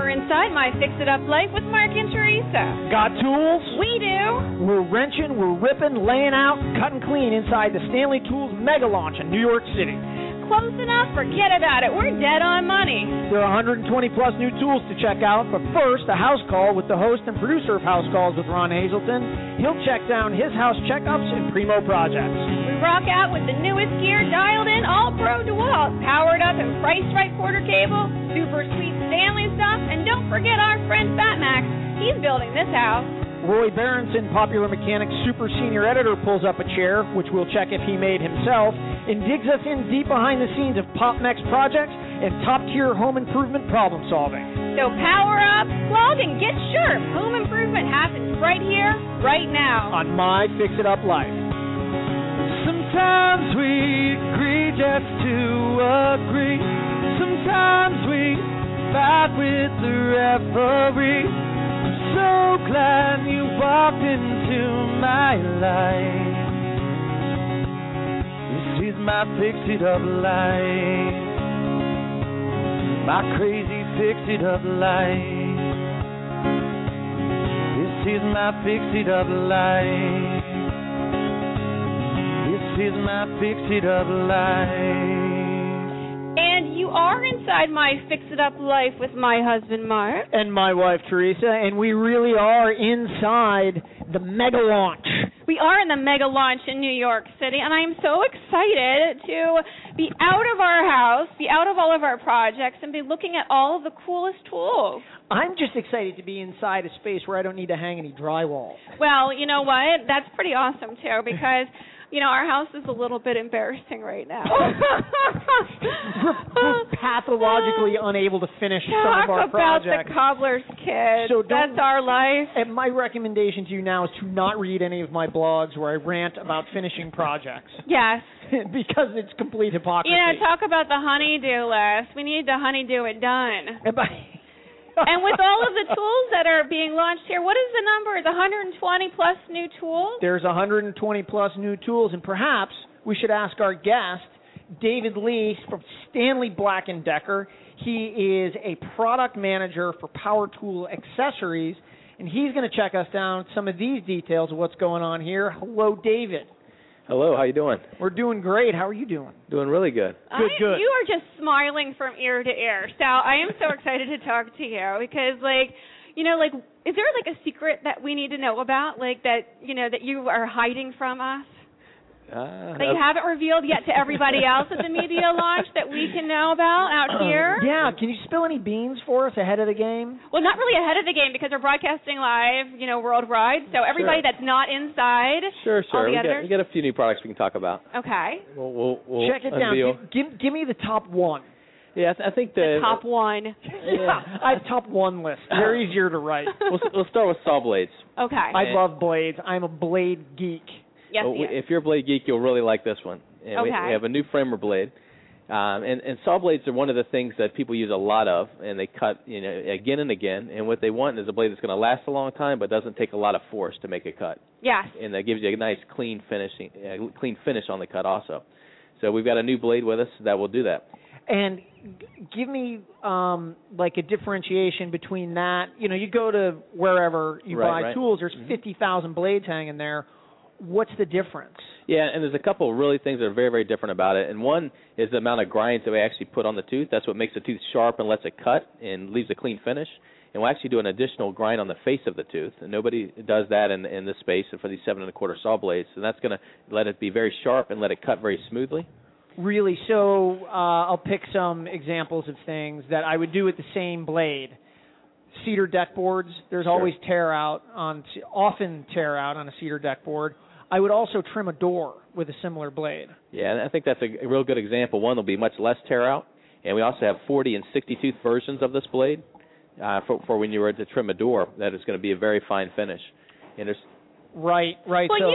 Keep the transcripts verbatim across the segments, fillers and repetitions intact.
You're inside my Fix-It-Up Life with Mark and Teresa. Got tools? We do. We're wrenching, we're ripping, laying out, cutting clean inside the Stanley Tools Mega Launch in New York City. Close enough? Forget about it. We're dead on money. There are one hundred twenty plus new tools to check out, but first, a house call with the host and producer of House Calls with Ron Hazelton. He'll check down his house checkups and primo projects. We rock out with the newest gear, dialed in, all pro DeWalt, powered up and priced right quarter cable, super sweet Stanley stuff, and don't forget our friend Fat Max. He's building this house. Roy Berenson, Popular Mechanics super senior editor, pulls up a chair, which we'll check if he made himself, and digs us in deep behind the scenes of PopMex projects and top-tier home improvement problem solving. So power up, plug, and get sharp. Home improvement happens right here, right now. On My Fix-It-Up Life. Sometimes we agree just to agree. Sometimes we fight with the referee. So glad you walked into my life. This is my fix-it-up life. My crazy fix-it-up life. This is my fix-it-up life. This is my fix-it-up life. And you are inside my Fix-It-Up Life with my husband, Mark. And my wife, Teresa, and we really are inside the mega launch. We are in the mega launch in New York City, and I am so excited to be out of our house, be out of all of our projects, and be looking at all of the coolest tools. I'm just excited to be inside a space where I don't need to hang any drywall. Well, you know what? That's pretty awesome, too, because... You know, our house is a little bit embarrassing right now. we're, we're pathologically unable to finish Talk some of our projects. Talk about the cobbler's kid. So That's our life. And my recommendation to you now is to not read any of my blogs where I rant about finishing projects. Yes. Because it's complete hypocrisy. You know, talk about the honey-do list. We need the honey-do it done. And by and with all of the tools that are being launched here, what is the number? It's one hundred twenty plus new tools? There's one hundred twenty plus new tools, and perhaps we should ask our guest, David Lee from Stanley Black and Decker. He is a product manager for Power Tool Accessories, and he's going to check us down some of these details of what's going on here. Hello, David. Hello, how you doing? We're doing great. How are you doing? Doing really good. Good, I, good. You are just smiling from ear to ear. So I am so excited to talk to you because, like, you know, like, is there, like, a secret that we need to know about, like, that, you know, that you are hiding from us? Uh, that you haven't revealed yet to everybody else at the media launch that we can know about out here? Yeah, can you spill any beans for us ahead of the game? Well, not really ahead of the game because we're broadcasting live, you know, worldwide. So everybody sure. that's not inside, sure, sure. all the we, editors. got, we got a few new products we can talk about. Okay. We'll, we'll, we'll Check it unveil. down. Give, give, give me the top one. Yeah, I, th- I think the the, top one. Yeah, I have top one list. They're easier to write. We'll, we'll start with saw blades. Okay. I love blades. I'm a blade geek. Yes, well, yes. If you're a blade geek, you'll really like this one. And okay. we, we have a new framer blade. Um, and, and saw blades are one of the things that people use a lot of, and they cut, you know, again and again. And what they want is a blade that's going to last a long time, but doesn't take a lot of force to make a cut. Yes. And that gives you a nice clean finishing, uh, clean finish on the cut also. So we've got a new blade with us that will do that. And g- give me um, like a differentiation between that. You know, you go to wherever you right, buy right. tools. There's mm-hmm. fifty thousand blades hanging there. What's the difference? Yeah, and there's a couple of really things that are very, very different about it. And one is the amount of grinds that we actually put on the tooth. That's what makes the tooth sharp and lets it cut and leaves a clean finish. And we'll actually do an additional grind on the face of the tooth. And nobody does that in, in this space for these seven and a quarter saw blades. And that's going to let it be very sharp and let it cut very smoothly. Really? So uh, I'll pick some examples of things that I would do with the same blade. Cedar deck boards, there's sure. always tear out on, often tear out on a cedar deck board. I would also trim a door with a similar blade. Yeah, and I think that's a, a real good example. One will be much less tear out, and we also have forty and sixty tooth versions of this blade uh, for, for when you were to trim a door. That is going to be a very fine finish. And there's Right, right. Well, so, you were saying in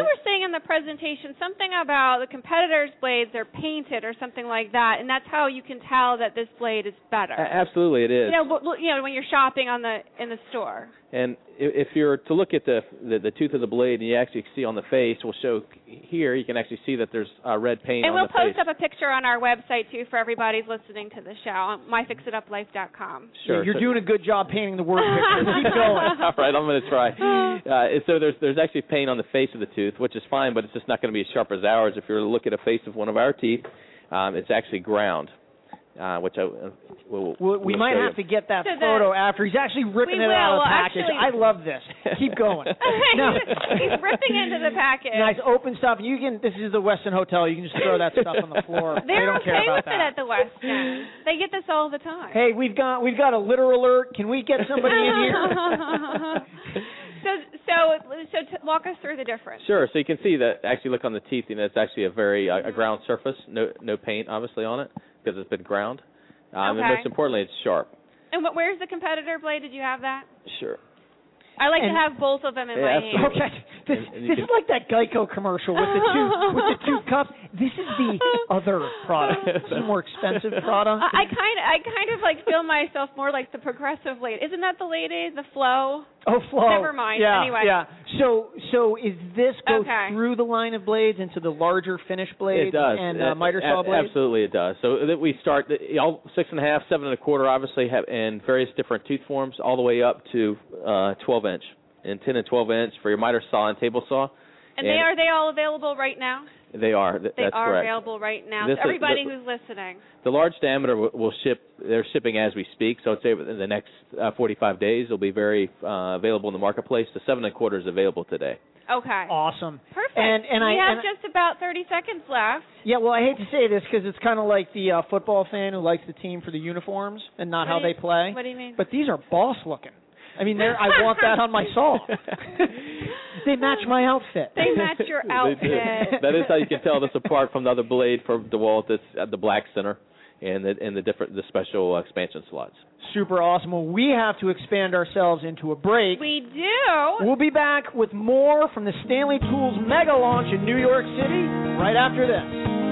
in the presentation something about the competitors' blades are painted or something like that, and that's how you can tell that this blade is better. A- absolutely, it is. You know, w- you know, when you're shopping on the in the store. And if you're to look at the, the the tooth of the blade, and you actually see on the face, we'll show here. You can actually see that there's uh, red paint and on we'll the face. post up a picture on our website too for everybody listening to the show on my fix it up life dot com. Sure. You're so, doing a good job painting the word picture. Keep going. All right, I'm going to try. Uh, so there's there's actually paint on the face of the tooth, which is fine, but it's just not going to be as sharp as ours. If you were to look at a face of one of our teeth, um, it's actually ground. Uh, which I uh, will, Well, we we'll might show have you. to get that So the- photo after. He's actually ripping We it out of will. the package. Actually- I love this. Keep going. No. He's ripping into the package. Nice open stuff. You can. This is the Westin Hotel. You can just throw that stuff on the floor. They're they don't okay care about with that. it at the West End. They get this all the time. Hey, we've got we've got a litter alert. Can we get somebody in here? so so so t- walk us through the difference. Sure. So you can see that actually look on the teeth, you know, it's actually a very uh, a ground surface, no no paint obviously on it because it's been ground. Um, Okay. And most importantly, it's sharp. And what, where's the competitor blade? Did you have that? Sure. I like And- to have both of them in Yeah, my absolutely. hand. Okay, this And- and you this can- is like that Geico commercial with the two with the two cups. This is the other product. This is a more expensive product. I kind of I kind of like feel myself more like the progressive lady. Isn't that the lady, the Flow? Oh, Flo. Never mind. Yeah, Anyway. yeah. So, so is this go Okay. through the line of blades into the larger finish blades It does. and A- uh, miter saw a- blades? Absolutely, it does. So that we start the, all six and a half, seven and a quarter, obviously, have in various different tooth forms, all the way up to uh, twelve inch and ten and twelve inch for your miter saw and table saw. And, they are they all available right now? They are. Th- They that's are correct. available right now. This So is- everybody the- who's listening. The large diameter will, will ship. They're shipping as we speak. So I'd say within the next uh, forty-five days, it'll be very uh, available in the marketplace. The seven and a quarter is available today. Okay. Awesome. Perfect. And and we I have and just about thirty seconds left. yeah. Well, I hate to say this because it's kind of like the uh, football fan who likes the team for the uniforms and not What how do you- they play. What do you mean? But these are boss looking. I mean, they're, I want that on my saw. They match my outfit. They match your They do. outfit. That is how you can tell this apart from the other blade from DeWalt. It's at the black center and the and the different the special uh, expansion slots. Super awesome. Well, we have to expand ourselves into a break. We do. We'll be back with more from the Stanley Tools mega launch in New York City right after this.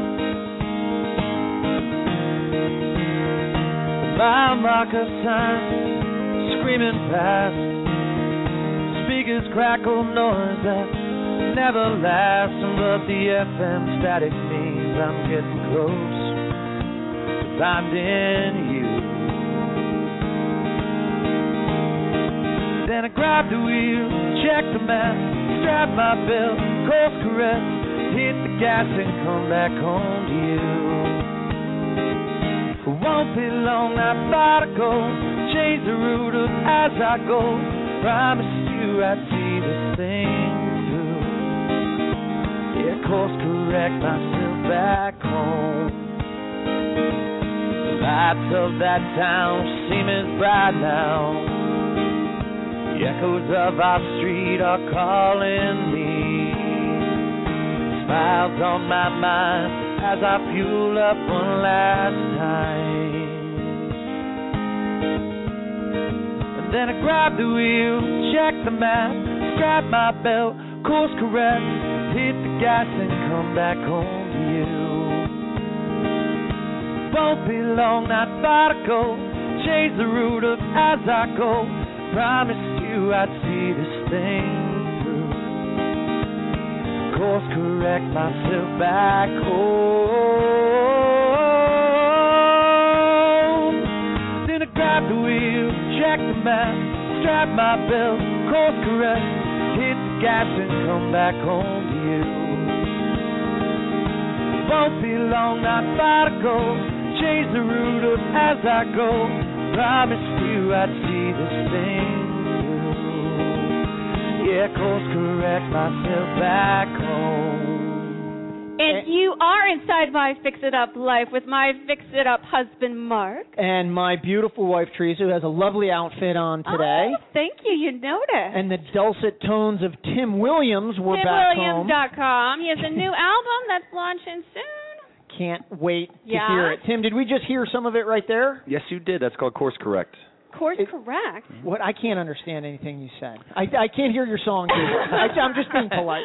Mile marker sign screaming past, speakers crackle noise that never lasts, but the F M static means I'm getting close, 'cause I'm in you. Then I grab the wheel, check the map, strap my belt, course correct, hit the gas and come back home to you. Won't be long, not far to go. Change the route of as I go. Promised you I'd see this thing through. Yeah, course correct myself back home. The lights of that town seem as bright now. The echoes of our street are calling me. Smiles on my mind as I fuel up one last time. And then I grab the wheel, check the map, strap my belt, course correct, hit the gas and come back home to you. Won't be long, not far to go, change the route of as I go. Promised you I'd see this thing through. Course correct myself back home. Then I grab the wheel, check the map, strap my belt, course correct, hit the gas and come back home to you. Won't be long, not far to go, change the route of as I go. Promised you I'd see this thing through. Yeah, course correct myself back home. And you are inside my Fix It Up life with my Fix It Up husband, Mark. And my beautiful wife, Teresa, who has a lovely outfit on today. Oh, thank you. You noticed. And the dulcet tones of Tim Williams. We're Tim back Williams home. dot com. He has a new album that's launching soon. Can't wait to Yeah? hear it. Tim, did we just hear some of it right there? Yes, you did. That's called Course Correct. Course It- correct. What? I can't understand anything you said. I, I can't hear your song. I, I'm just being polite.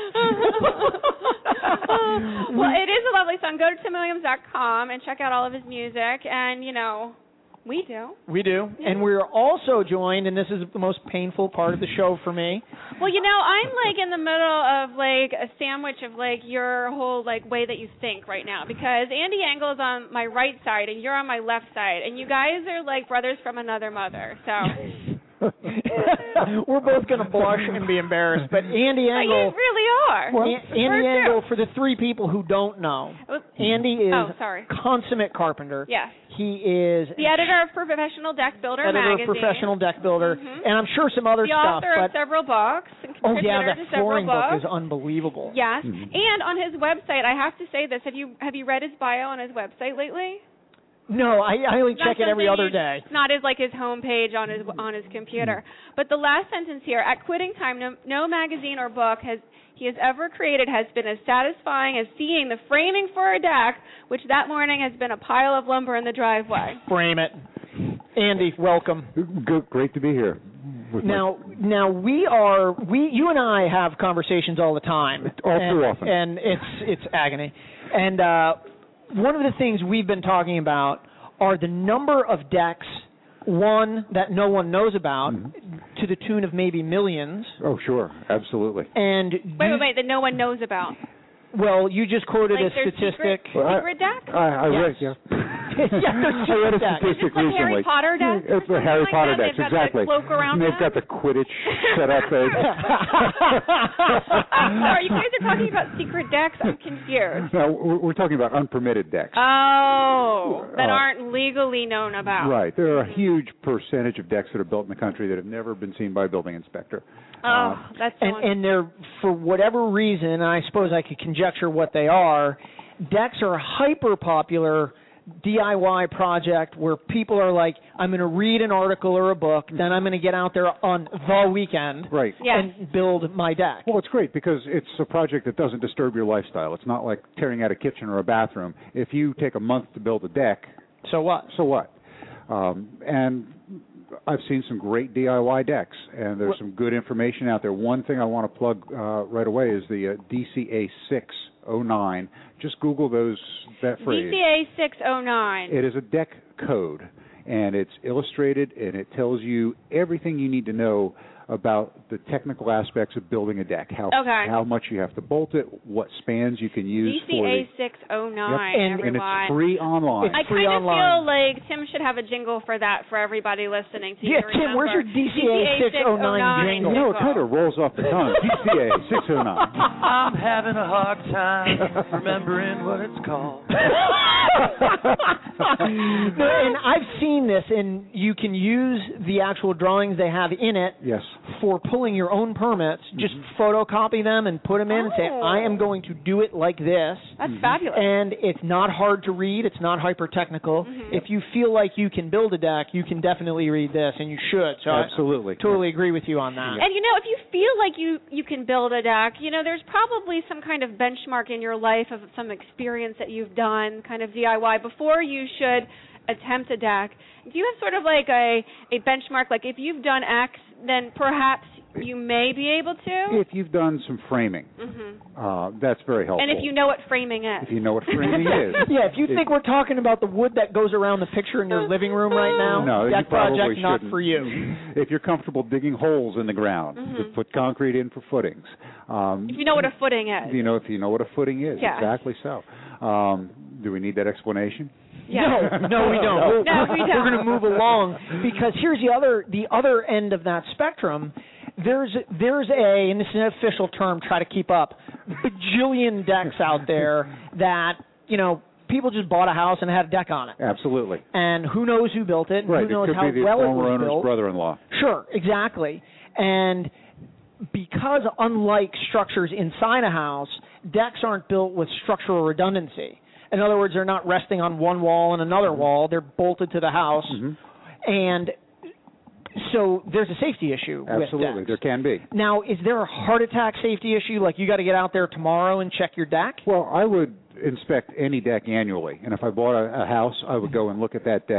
Well, it is a lovely song. Go to tim williams dot com and check out all of his music. And, you know, we do. We do. And we're also joined, and this is the most painful part of the show for me. Well, you know, I'm like in the middle of like a sandwich of like your whole like way that you think right now, because Andy Engel is on my right side and you're on my left side, and you guys are like brothers from another mother. So we're both going to blush and be embarrassed, but Andy But Engel. you really are. Well, It's Andy true. Engel, for the three people who don't know, Andy is Oh, sorry. consummate carpenter. Yes. He is The editor of Professional Deck Builder editor magazine. of Professional Deck Builder, Mhm. and I'm sure some other the stuff. author but of several books. And oh yeah, contributor that to several flooring book books. is unbelievable. Yes, Mhm. and on his website, I have to say this: Have you have you read his bio on his website lately? No, I, I only Not check it every something other you- day. It's not as like his homepage on his on his computer. But the last sentence here: at quitting time, no, no magazine or book has he has ever created has been as satisfying as seeing the framing for a deck, which that morning has been a pile of lumber in the driveway. Frame it. Andy, welcome. Good, great to be here. with my- Now, now we are we you and I have conversations all the time, All and, too often. and it's it's agony. And uh, one of the things we've been talking about are the number of decks, one that no one knows about, Mhm. to the tune of maybe millions. Oh, sure, absolutely. And Wait, you- wait, wait! That no one knows about. well, you just quoted Like a their statistic. secret, Well, I- secret deck. I, I Yes. read, yeah. Yeah, there's I read a deck. statistic Just like recently. Harry Potter decks or It's the something Harry like Potter that? decks, They've got the exactly. cloak around and they've them? got the Quidditch set up there. I'm sorry, you guys are talking about secret decks. I'm confused. No, we're we're talking about unpermitted decks. Oh, that Uh, aren't legally known about. Right. There are a huge percentage of decks that are built in the country that have never been seen by a building inspector. Oh, that's so and, and they're, for whatever reason, and I suppose I could conjecture what they are, decks are a hyper popular D I Y project where people are like, I'm going to read an article or a book, then I'm going to get out there on the weekend Right. Yes. and build my deck. Well, it's great because it's a project that doesn't disturb your lifestyle. It's not like tearing out a kitchen or a bathroom. If you take a month to build a deck, So what? so what? Um, and I've seen some great D I Y decks, and there's What- some good information out there. One thing I want to plug uh, right away is the uh, D C A six oh nine. Just Google those that phrase. D C A six oh nine. It is a deck code, and it's illustrated, and it tells you everything you need to know about the technical aspects of building a deck. How Okay. how much you have to bolt it, what spans you can use D C for A the. six oh nine, Yep, and, and everyone. it's free online. It's I free kind of online. feel like Tim should have a jingle for that for everybody listening to Yeah, you Tim, where's your remember. D C A six oh nine jingle? You know, it kind of rolls off the tongue. D C A six oh nine. I'm having a hard time remembering what it's called. No, and I've seen this, and you can use the actual drawings they have in it Yes. for pulling your own permits. Just photocopy them and put them in and say, Oh. I am going to do it like this. That's fabulous. And it's not hard to read. It's not hyper technical. Mhm. If you feel like you can build a deck, you can definitely read this, and you should. So Absolutely. I totally agree with you on that. And you know, if you feel like you you can build a deck, you know, there's probably some kind of benchmark in your life of some experience that you've done, kind of D I Y, before you should attempt a deck. Do you have sort of like a a benchmark, like if you've done X, then perhaps you may be able to? If you've done some framing, Mhm. uh, that's very helpful. And if you know what framing is. If you know what framing is. Yeah, if you think we're talking about the wood that goes around the picture in your living room right now, No, you that probably project not shouldn't. for you. If you're comfortable digging holes in the ground to Mhm. put concrete in for footings. Um, If you know what a footing is. you know, if you know what a footing is, Yeah. exactly so. Um, do we need that explanation? Yeah. No, no, we don't. We're, No, we don't. We're going to move along because here's the other the other end of that spectrum. There's there's a, and this is an official term, try to keep up, bajillion decks out there that, you know, people just bought a house and had a deck on it. Absolutely. And who knows who built it, and Right. who knows it could how be the well it former was owner's built. brother-in-law. Sure, exactly. And because unlike structures inside a house, decks aren't built with structural redundancy. In other words, they're not resting on one wall and another wall. They're bolted to the house. Mhm. And so there's a safety issue Absolutely. with There decks. can be. Now, is there a heart attack safety issue? Like you got to get out there tomorrow and check your deck? Well, I would inspect any deck annually, and if I bought a, a house, I would go and look at that deck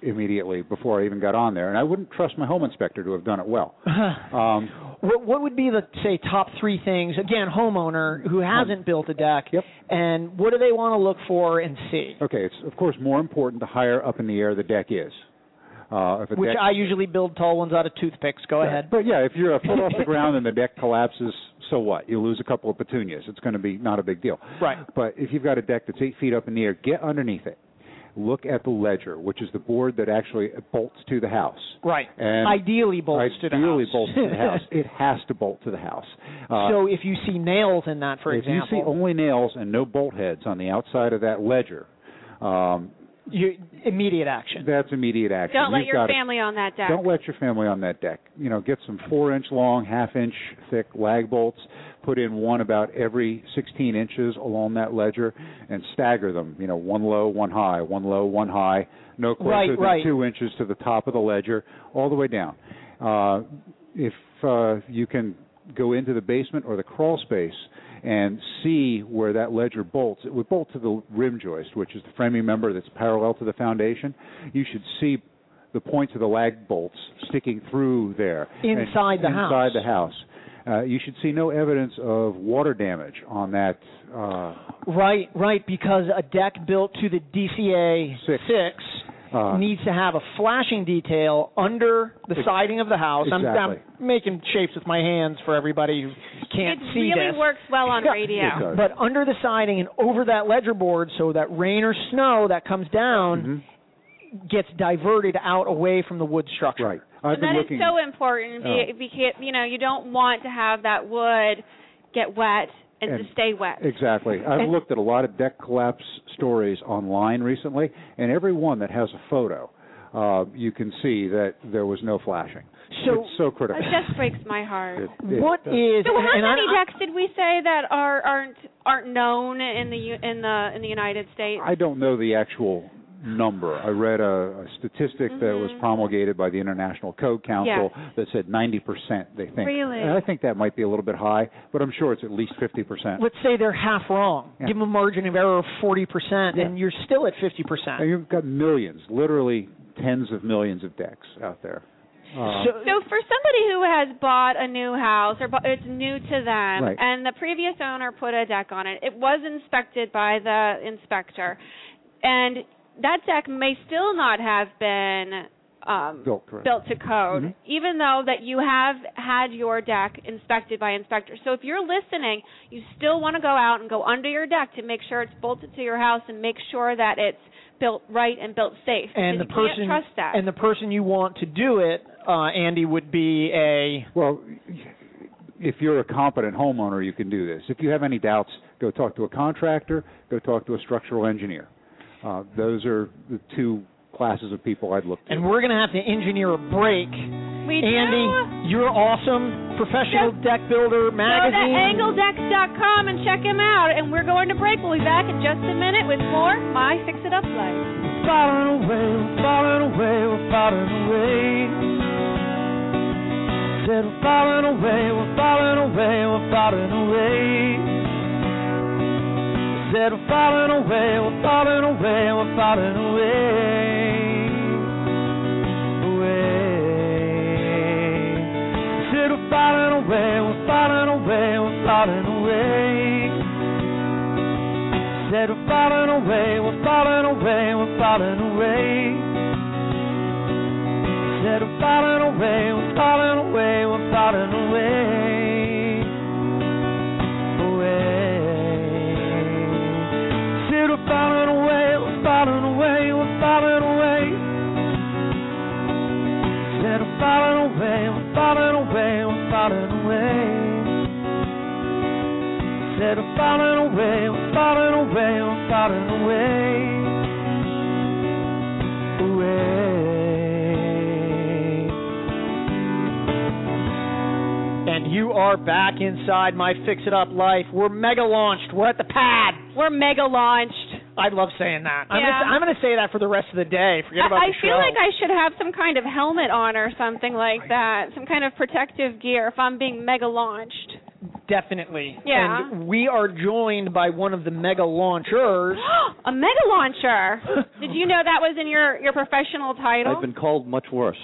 immediately before I even got on there, and I wouldn't trust my home inspector to have done it well. Um, what, what would be the, say, top three things, again, homeowner who hasn't built a deck, yep. and what do they want to look for and see? Okay, it's, of course, more important the higher up in the air the deck is. Uh, if a Which deck, I usually build tall ones out of toothpicks. Go right. ahead. But, yeah, if you're a foot off the ground and the deck collapses, so what? You lose a couple of petunias. It's going to be not a big deal. Right. But if you've got a deck that's eight feet up in the air, get underneath it. Look at the ledger, which is the board that actually bolts to the house. Right. And ideally bolts to the house. Ideally bolts to the house. It has to bolt to the house. Uh, so if you see nails in that, for if example. If you see only nails and no bolt heads on the outside of that ledger, um, you, immediate action. That's immediate action. Don't let You've your family on that deck. Don't let your family on that deck. You know, get some four-inch long, half-inch thick lag bolts. Put in one about every sixteen inches along that ledger, and stagger them. You know, one low, one high, one low, one high. No closer right, than right. two inches to the top of the ledger, all the way down. Uh, if uh, you can go into the basement or the crawl space and see where that ledger bolts, it would bolt to the rim joist, which is the framing member that's parallel to the foundation. You should see the points of the lag bolts sticking through there. Inside the inside house. Inside the house. Uh, you should see no evidence of water damage on that. Uh, right, right, because a deck built to the D C A six, six uh, needs to have a flashing detail under the ex- siding of the house. Exactly. I'm, I'm making shapes with my hands for everybody who can't it see really this. works well on Yeah, radio. it does. But under the siding and over that ledger board, so that rain or snow that comes down mm-hmm. gets diverted out away from the wood structure. Right. I've and been that looking, is so important oh. because, you know, you don't want to have that wood get wet and, And to stay wet. Exactly. I've And- looked at a lot of deck collapse stories online recently, and every one that has a photo, uh, you can see that there was no flashing. So, it's so critical. It just breaks my heart. It- it what does. is? So how and many I, decks did we say that are aren't aren't known in the U- in the in the United States? I don't know the actual number. I read a, a statistic mm-hmm. that was promulgated by the International Code Council yes. that said ninety percent they think. Really? And I think that might be a little bit high, but I'm sure it's at least fifty percent. let's say they're half wrong. Yeah. Give them a margin of error of forty percent, Yeah. and you're still at fifty percent. And you've got millions, literally tens of millions of decks out there. Uh, So, So for somebody who has bought a new house or bu- it's new to them, Right. and the previous owner put a deck on it, it was inspected by the inspector, and that deck may still not have been um, built, correct. built to code, Mhm. even though that you have had your deck inspected by inspectors. So if you're listening, you still want to go out and go under your deck to make sure it's bolted to your house and make sure that it's built right and built safe. and the because you person can't trust that. and the person you want to do it, uh, Andy, would be a Well, if you're a competent homeowner, you can do this. If you have any doubts, go talk to a contractor, go talk to a structural engineer. Uh, those are the two classes of people I'd look to. and we're going to have to engineer a break. we Andy, do. you're awesome. Professional Just Deck Builder Go to magazine. angle decks dot com and check him out. And we're going to break. We'll be back in just a minute with more My Fix It Up Life. Falling away, we're falling away, we're falling away. Said we're falling away, we're falling away, we're falling away. Said we're falling away, we're falling away, we're falling away. Away. Said we're falling away, we're falling away, we're falling away. Said we're falling away, we're falling away, we're falling away. Said we're falling away, we're falling away, we're falling away. Away. Said we're falling away, we're falling away, we're falling away. Said we're falling away, we're falling away, we're falling away. Said we're falling away, we're falling away, we're falling away. Away. And you are back inside My Fix It Up Life. We're mega launched. We're at the pad. We're mega launched. I love saying that. I'm Yeah. gonna, I'm going to say that for the rest of the day. Forget about I, I the show. feel like I should have some kind of helmet on or something like that, some kind of protective gear if I'm being mega launched. Definitely. Yeah. And we are joined by one of the mega launchers. A mega launcher. Did you know that was in your, your professional title? I've been called much worse.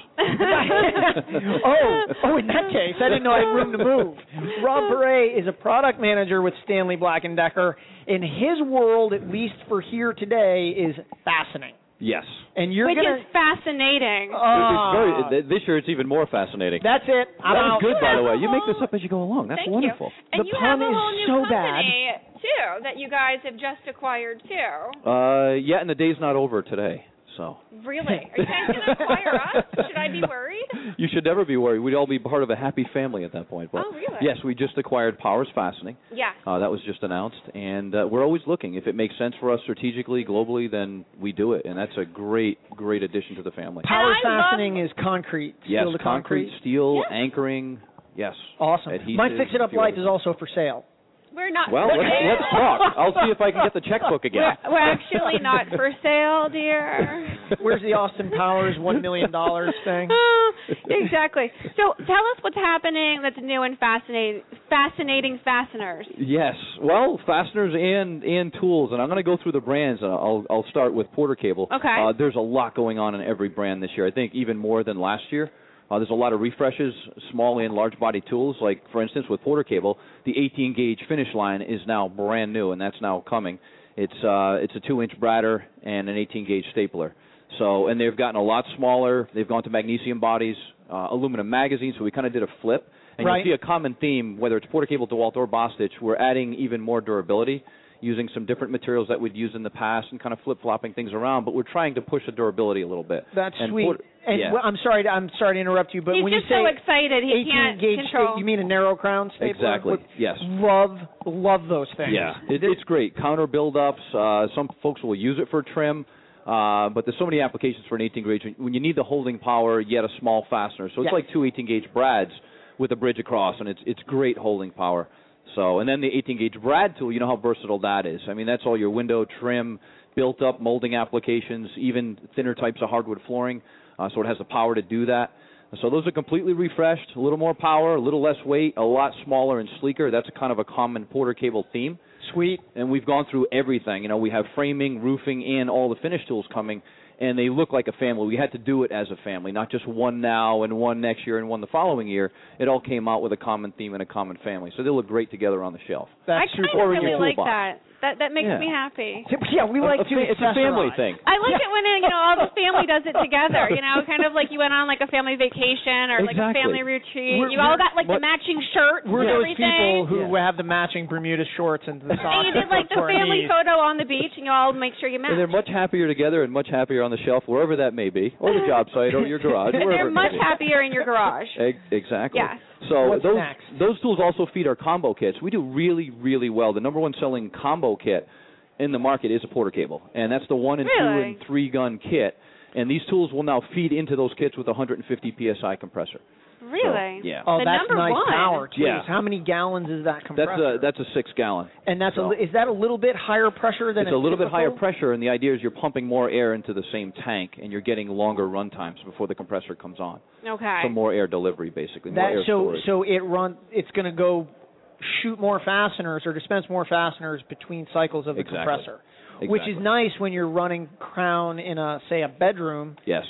oh, oh, in that case, I didn't know I had room to move. Rob Beret is a product manager with Stanley Black and Decker, and his world, at least for here today, is fascinating. Yes. And you're Which gonna, is fascinating. Uh, It's very, this year it's even more fascinating. That's it. I'm That out. was good, by the You way. have You a make this whole- up as you go along. That's Thank wonderful. You. And The you pun have a is whole new so bad. company, too, that you guys have just acquired, too. Uh, yeah, and the day's not over today. So. Really? Are you guys going to acquire us? Should I be worried? You should never be worried. We'd all be part of a happy family at that point. But Oh, really? yes, we just acquired Powers Fastening. Yeah. Uh, that was just announced, and uh, we're always looking. If it makes sense for us strategically, globally, then we do it, and that's a great, great addition to the family. Power And I love- fastening is concrete. Yes, Steel to concrete, steel, Yes. anchoring. Yes. Awesome. Adhesive, My Fix It Up a few Life others. is also for sale. We're not Well, for let's, sale. let's talk. I'll see if I can get the checkbook again. We're, we're actually not for sale, dear. Where's the Austin Powers one million dollars thing? Oh, exactly. So tell us what's happening that's new and fascinating, fascinating fasteners. Yes. Well, fasteners and and tools, and I'm going to go through the brands. And I'll I'll start with Porter Cable. Okay. Uh, there's a lot going on in every brand this year. I think even more than last year. Uh, there's a lot of refreshes, small and large body tools. Like for instance, with Porter Cable, the eighteen gauge finish line is now brand new, and that's now coming. It's uh it's a two inch bratter and an eighteen gauge stapler. So, and they've gotten a lot smaller. They've gone to magnesium bodies, uh, aluminum magazines. So we kind of did a flip. And Right. you'll see a common theme, whether it's Porter Cable, DeWalt, or Bostitch. We're adding even more durability, using some different materials that we'd used in the past and kind of flip-flopping things around. But we're trying to push the durability a little bit. That's and sweet. Porter- and yeah. well, I'm sorry. To, I'm sorry to interrupt you, but He's when just you say so excited he eighteen can't gauge, control. you mean a narrow crown stapler? Exactly. What- Yes. Love, love those things. Yeah, it, it's great. Counter build-ups. Uh, some folks will use it for trim, uh, but there's so many applications for an eighteen gauge when you need the holding power, yet a small fastener. So it's Yes. like two eighteen gauge brads with a bridge across, and it's it's great holding power. So, and then the eighteen gauge brad tool, you know how versatile that is. I mean, that's all your window trim, built-up molding applications, even thinner types of hardwood flooring. Uh, so it has the power to do that. So those are completely refreshed, a little more power, a little less weight, a lot smaller and sleeker. That's a kind of a common Porter Cable theme. Sweet. And we've gone through everything. You know, we have framing, roofing, and all the finish tools coming, and they look like a family. We had to do it as a family, not just one now and one next year and one the following year. It all came out with a common theme and a common family. So they look great together on the shelf. That's I super. kind of Or in really your like toolbox. that. That that makes Yeah. me happy. Yeah, we like A to. fa- it's a family accessorize. thing. I like Yeah. it when uh, you know all the family does it together. You know, kind of like you went on like a family vacation or like a Exactly. family retreat. We're- you all we're- got like the what- matching shirts We're and those everything. people who Yeah. have the matching Bermuda shorts and the socks. and you did that like go the to our family knees. photo on the beach, and you all make sure you match. And they're much happier together and much happier on the shelf, wherever that may be, or the job site, or your garage, And wherever they're it much may be. happier in your garage. Ex- Exactly. Yes. So What's those next? those tools also feed our combo kits. We do really, really well. The number one selling combo kit in the market is a Porter Cable, and that's the one and two Really? and three gun kit. And these tools will now feed into those kits with a one hundred fifty P S I compressor. Really? So, yeah. Oh, The that's number nice one. power too. Yeah. How many gallons is that compressor? That's a that's a six gallon. and that's a, so. li- is that a little bit higher pressure than It's a little bit higher typical? pressure, and the idea is you're pumping more air into the same tank, and you're getting longer run times before the compressor comes on. Okay. So more air delivery, basically. More That air so storage. so it run. It's going to go shoot more fasteners or dispense more fasteners between cycles of the Exactly. compressor, Exactly. which is nice when you're running crown in a say a bedroom. Yes.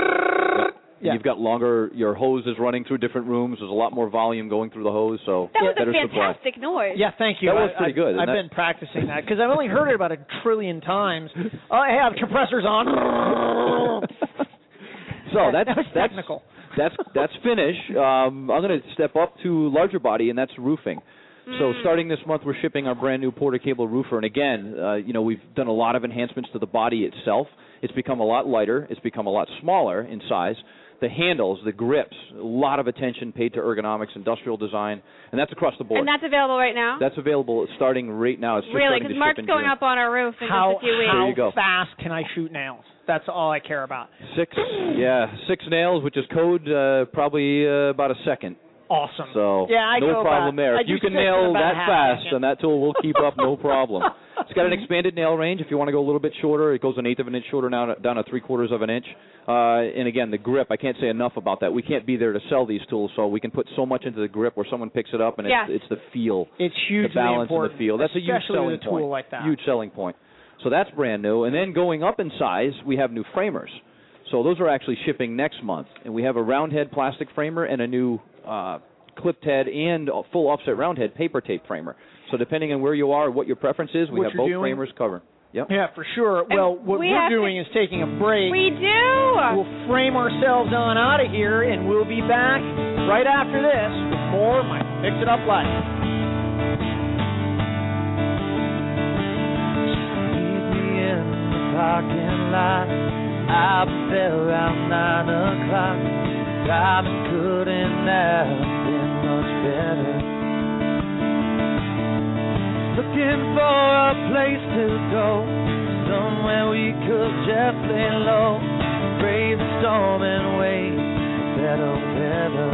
Yeah. You've got longer, your hose is running through different rooms. There's a lot more volume going through the hose, so That was better a supply. fantastic noise. Yeah, thank you. That was I- pretty I, good, and I've that- been practicing that because I've only heard it about a trillion times. Oh, I have compressors on. So that's that was that's technical. that's that's finish. Um, I'm going to step up to larger body, and that's roofing. So Mm. starting this month, we're shipping our brand new Porter Cable roofer, and again, uh, you know, we've done a lot of enhancements to the body itself. It's become a lot lighter. It's become a lot smaller in size. The handles, the grips, a lot of attention paid to ergonomics, industrial design, and that's across the board. And that's available right now? That's available starting right now. It's just Really? starting to Because ship Mark's in going June. up on our roof in How just a few weeks. how There you go. fast can I shoot nails? That's all I care about. Six, yeah, six nails, which is code uh, probably uh, about a second. Awesome. So yeah, I no go problem about, there. I If you do can six in nail about that a half fast, second. then that tool will keep up no problem. It's got an expanded nail range. If you want to go a little bit shorter, it goes an eighth of an inch shorter now, down to three quarters of an inch. Uh, and again, the grip, I can't say enough about that. We can't be there to sell these tools, so we can put so much into the grip where someone picks it up and yes. it's, it's the feel. It's hugely the balance important, and the feel. That's a huge selling with a tool point. like that. Huge selling point. So that's brand new. And then going up in size, we have new framers. So those are actually shipping next month. And we have a round head plastic framer and a new uh, clipped head and a full offset round head paper tape framer. So depending on where you are, what your preference is, we what have both doing? framers covered. Yep. Yeah, for sure. And well, what we we're have doing to, is taking a break. We do. We'll frame ourselves on out of here, and we'll be back right after this with more of my Fix It Up Life. Meet me in the parking lot. I'll be there around nine o'clock. Timing couldn't have been much better. Looking for a place to go, somewhere we could just lay low, brave the storm and wait for better weather.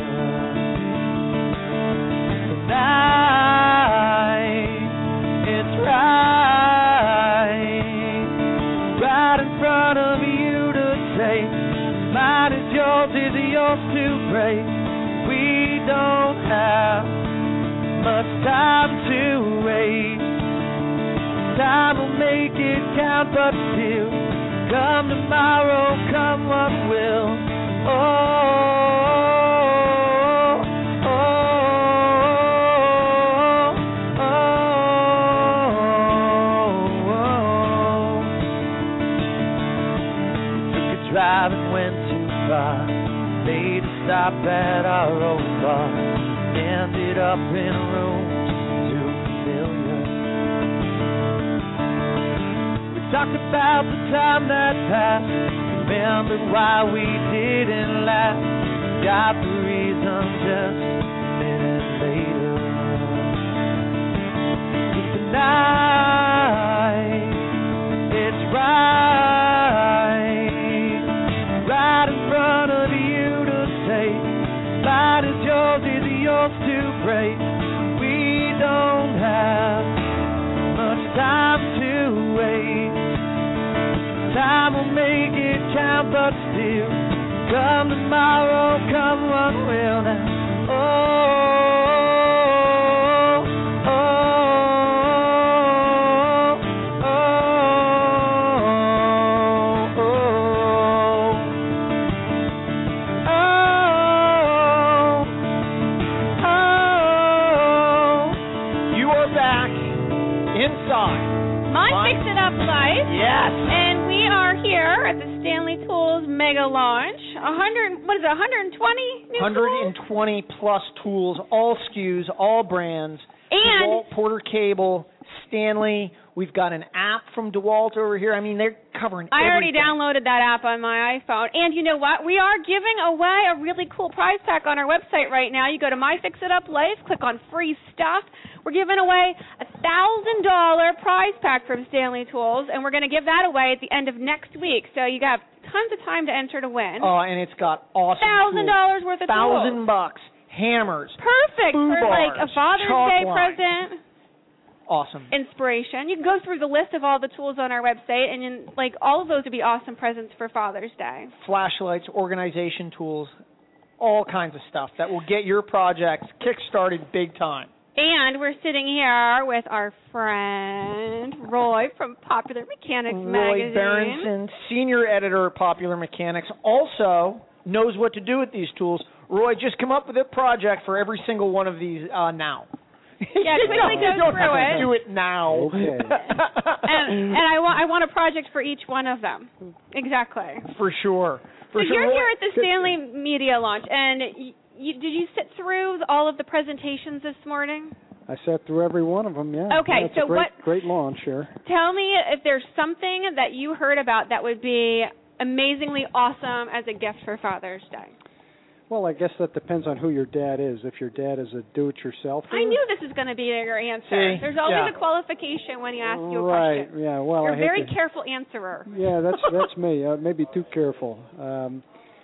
Tonight, it's right, right in front of you to take. Mine is yours, is yours to break. We don't have much time to wait. Time will make it count, but still, come tomorrow, come what will. Oh, oh, oh, oh, oh. Took a drive and went too far. Made a stop at our old bar. Ended up in a room too familiar. We talked about the time that passed, remembered why we didn't laugh. Got the reason just a minute later. Tonight, it's right, right in front of you to say, mine is yours, is yours to break. We don't have much time to wait. Time will make it count, but still, come tomorrow, come what will now. Oh, oh, oh, oh, oh, oh. You are back inside My Fix It Up Life. Yes. And we are here at the Stanley Tools Mega Launch. one hundred, what is it, one hundred twenty new one hundred twenty tools? plus tools, all S K Us, all brands. And DeWalt, Porter Cable, Stanley. We've got an app from DeWalt over here. I mean, they're covering I already everything. downloaded that app on my iPhone. And you know what? We are giving away a really cool prize pack on our website right now. You go to My Fix It Up Life, click on free stuff. We're giving away a one thousand dollars prize pack from Stanley Tools, and we're going to give that away at the end of next week. So you have tons of time to enter to win. Oh, and it's got awesome one thousand dollars worth of Thousand tools. bucks, hammers, Perfect Boo for like a bars, Father's chalk Day line. present. Awesome. Inspiration. You can go through the list of all the tools on our website, and in, like all of those would be awesome presents for Father's Day. Flashlights, organization tools, all kinds of stuff that will get your projects kick-started big time. And we're sitting here with our friend Roy from Popular Mechanics Roy Magazine. Berenson, senior editor of Popular Mechanics, also knows what to do with these tools. Roy, just come up with a project for every single one of these uh, now. Yeah, quickly no, go you don't through have to it. do it now. Okay. and and I want I want a project for each one of them. Exactly. For sure. For so sure. you're Roy, here at the Stanley Media Launch, and y you, did you sit through all of the presentations this morning? I sat through every one of them, yeah. Okay, yeah, it's so a great, what- great launch here. Tell me if there's something that you heard about that would be amazingly awesome as a gift for Father's Day. Well, I guess that depends on who your dad is. If your dad is a do-it-yourselfer. I knew this was going to be your answer. See? There's always Yeah. a qualification when you ask you a Right, question. yeah. Well, You're I a hate very to, careful answerer. Yeah, that's that's me. Uh, maybe too careful. Um,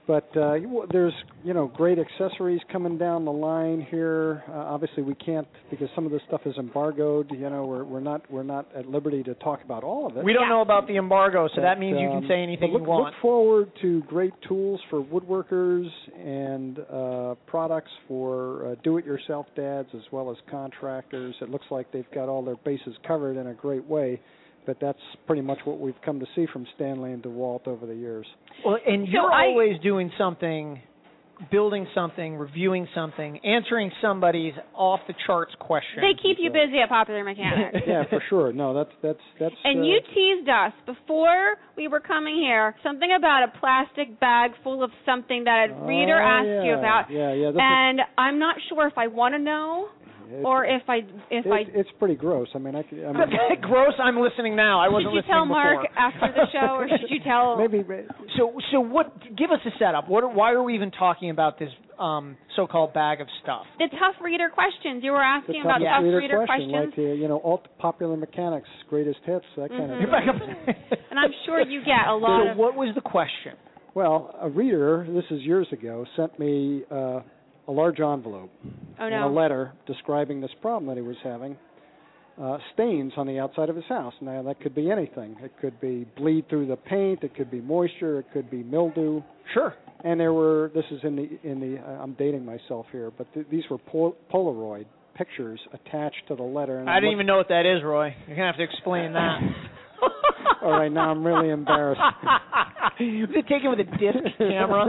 But uh, you- there's, you know, great accessories coming down the line here. Uh, obviously, we can't because some of this stuff is embargoed. You know, we're we're not we're not at liberty to talk about all of it. We don't Yeah. know about the embargo, so But, that means you can um, say anything look, you want. Look forward to great tools for woodworkers and uh, products for uh, do-it-yourself dads as well as contractors. It looks like they've got all their bases covered in a great way. But that's pretty much what we've come to see from Stanley and DeWalt over the years. Well, and So you're I- always doing something, building something, reviewing something, answering somebody's off-the-charts question. They keep you busy at Popular Mechanics. Yeah, for sure. No, that's that's that's. And uh, you teased us before we were coming here something about a plastic bag full of something that a oh, reader asked yeah, you about. Yeah, yeah. This And I'm not sure if I want to know is, or if I if it, I it's pretty gross. I mean, I, could- I mean Gross, I'm listening now. I wasn't should you listening tell before. Mark after the show or should you tell maybe So, so what? Give us a setup. What? Are, why are we even talking about this um, so-called bag of stuff? the tough reader questions? You were the asking about tough tough reader, reader question, questions. like uh, you know, alt Popular Mechanics greatest hits, that kind of Mhm. thing. And I'm sure you get a lot So, of what was the question? Well, a reader, this is years ago, sent me uh, a large envelope oh and a no. letter describing this problem that he was having. Uh, stains on the outside of his house. Now, that could be anything. It could be bleed through the paint. It could be moisture. It could be mildew. Sure. And there were. This is in the in the. Uh, I'm dating myself here, but th- these were pol- Polaroid pictures attached to the letter. And I didn't even know what that is, Roy. You're gonna have to explain that. All right, now I'm really embarrassed. Was it taken with a disc camera?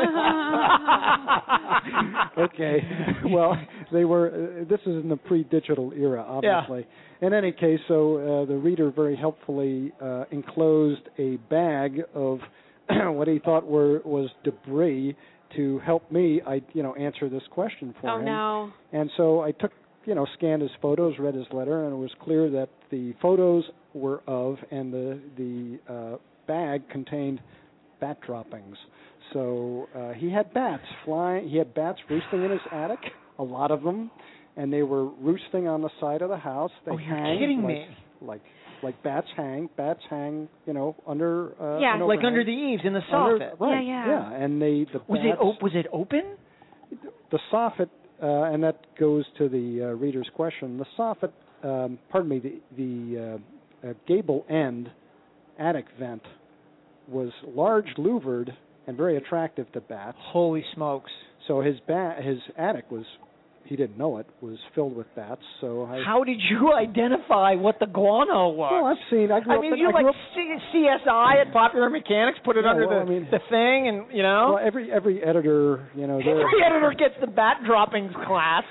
Okay. Well, they were. Uh, this is in the pre-digital era, obviously. In any case, so uh, the reader very helpfully uh, enclosed a bag of what he thought were was debris to help me, I you know, answer this question for Oh him. no. And so I took, you know, scanned his photos, read his letter, and it was clear that the photos were of and the the uh, bag contained bat droppings. So uh, he had bats flying. He had bats roosting in his attic, a lot of them, and they were roosting on the side of the house. They Oh, you're hang kidding like, me. Like like bats hang. Bats hang, you know, under uh, Yeah. an Like overhang. under the eaves in the Under- soffit. right? Yeah, yeah. And they the Was it bats, op- was it open? the soffit, uh, and that goes to the uh, reader's question. The soffit, um, pardon me, the the uh, uh, gable end attic vent was large louvered and very attractive to bats. Holy smokes! So his ba- his attic was, he didn't know it, was filled with bats. So I, How did you identify what the guano was? well, I've seen. I grew I up. mean, in, you I like grew up, C- CSI at Popular Mechanics, put it Yeah, under well, the I mean- the thing, and you know. well, every every editor, you know, they're- Every editor gets the bat droppings class.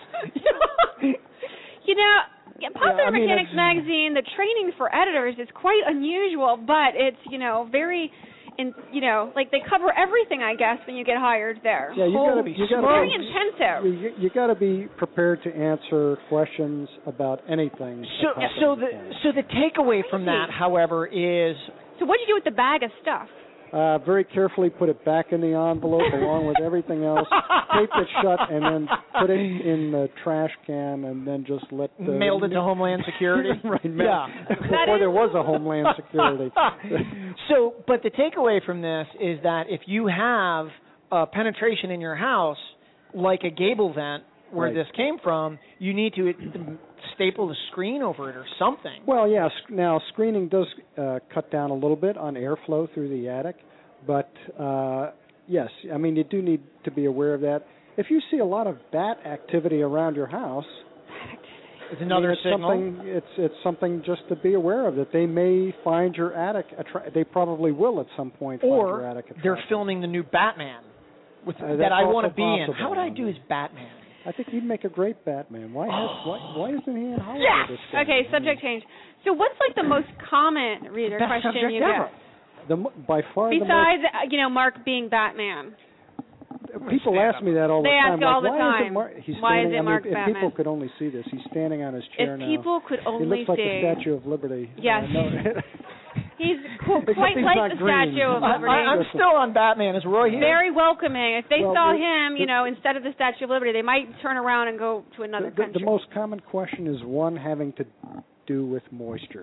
You know, yeah, Popular Yeah, I mean, Mechanics it's- magazine, the training for editors is quite unusual, but it's, you know, very, in, you know, like they cover everything, I guess, when you get hired there. yeah, you gotta Holy you gotta Very be, intensive. you, you, you got to be prepared to answer questions about anything. So, at Popular so the Mechanics. so the takeaway from that, however, is So what did you do with the bag of stuff? Uh, very carefully put it back in the envelope along with everything else, taped it shut, and then put it in the trash can, and then just let the mailed it to Homeland Security. right, mail- Yeah. before there was a Homeland Security. So, but the takeaway from this is that if you have a penetration in your house, like a gable vent where Right. this came from, you need to staple the screen over it or something. Well, yeah. sc- Now, screening does uh, cut down a little bit on airflow through the attic, but uh, yes, I mean you do need to be aware of that. If you see a lot of bat activity around your house, It's I another mean, it's signal. something. It's it's something just to be aware of, that they may find your attic. Attra- they probably will at some point find your Or attic they're attractive. filming the new Batman with, Uh, that that's I also want to be in. possible. How would I do as Batman? I think he'd make a great Batman. Why has why, why isn't he in Hollywood? Yes! this day? Okay, subject change. So what's like the most common reader Best question subject you ever. get? The, mo- by far Besides, uh, you know, Mark being Batman. the most. People ask me that all the They time. ask like, all the why Is time. it Mar- he's Why is standing, it I mean, Mark if Batman? people could only see this, he's standing on his chair If now. people could He only looks like see. the Statue of Liberty. Yes. Uh, no, He's co- Except quite he's like not the green. Statue of I, Liberty. I, I'm still on Batman. Is Roy here? Very welcoming. If they Well, saw the- him, you the- know, instead of the Statue of Liberty, they might turn around and go to another the, the, country. the most common question is one having to do with moisture.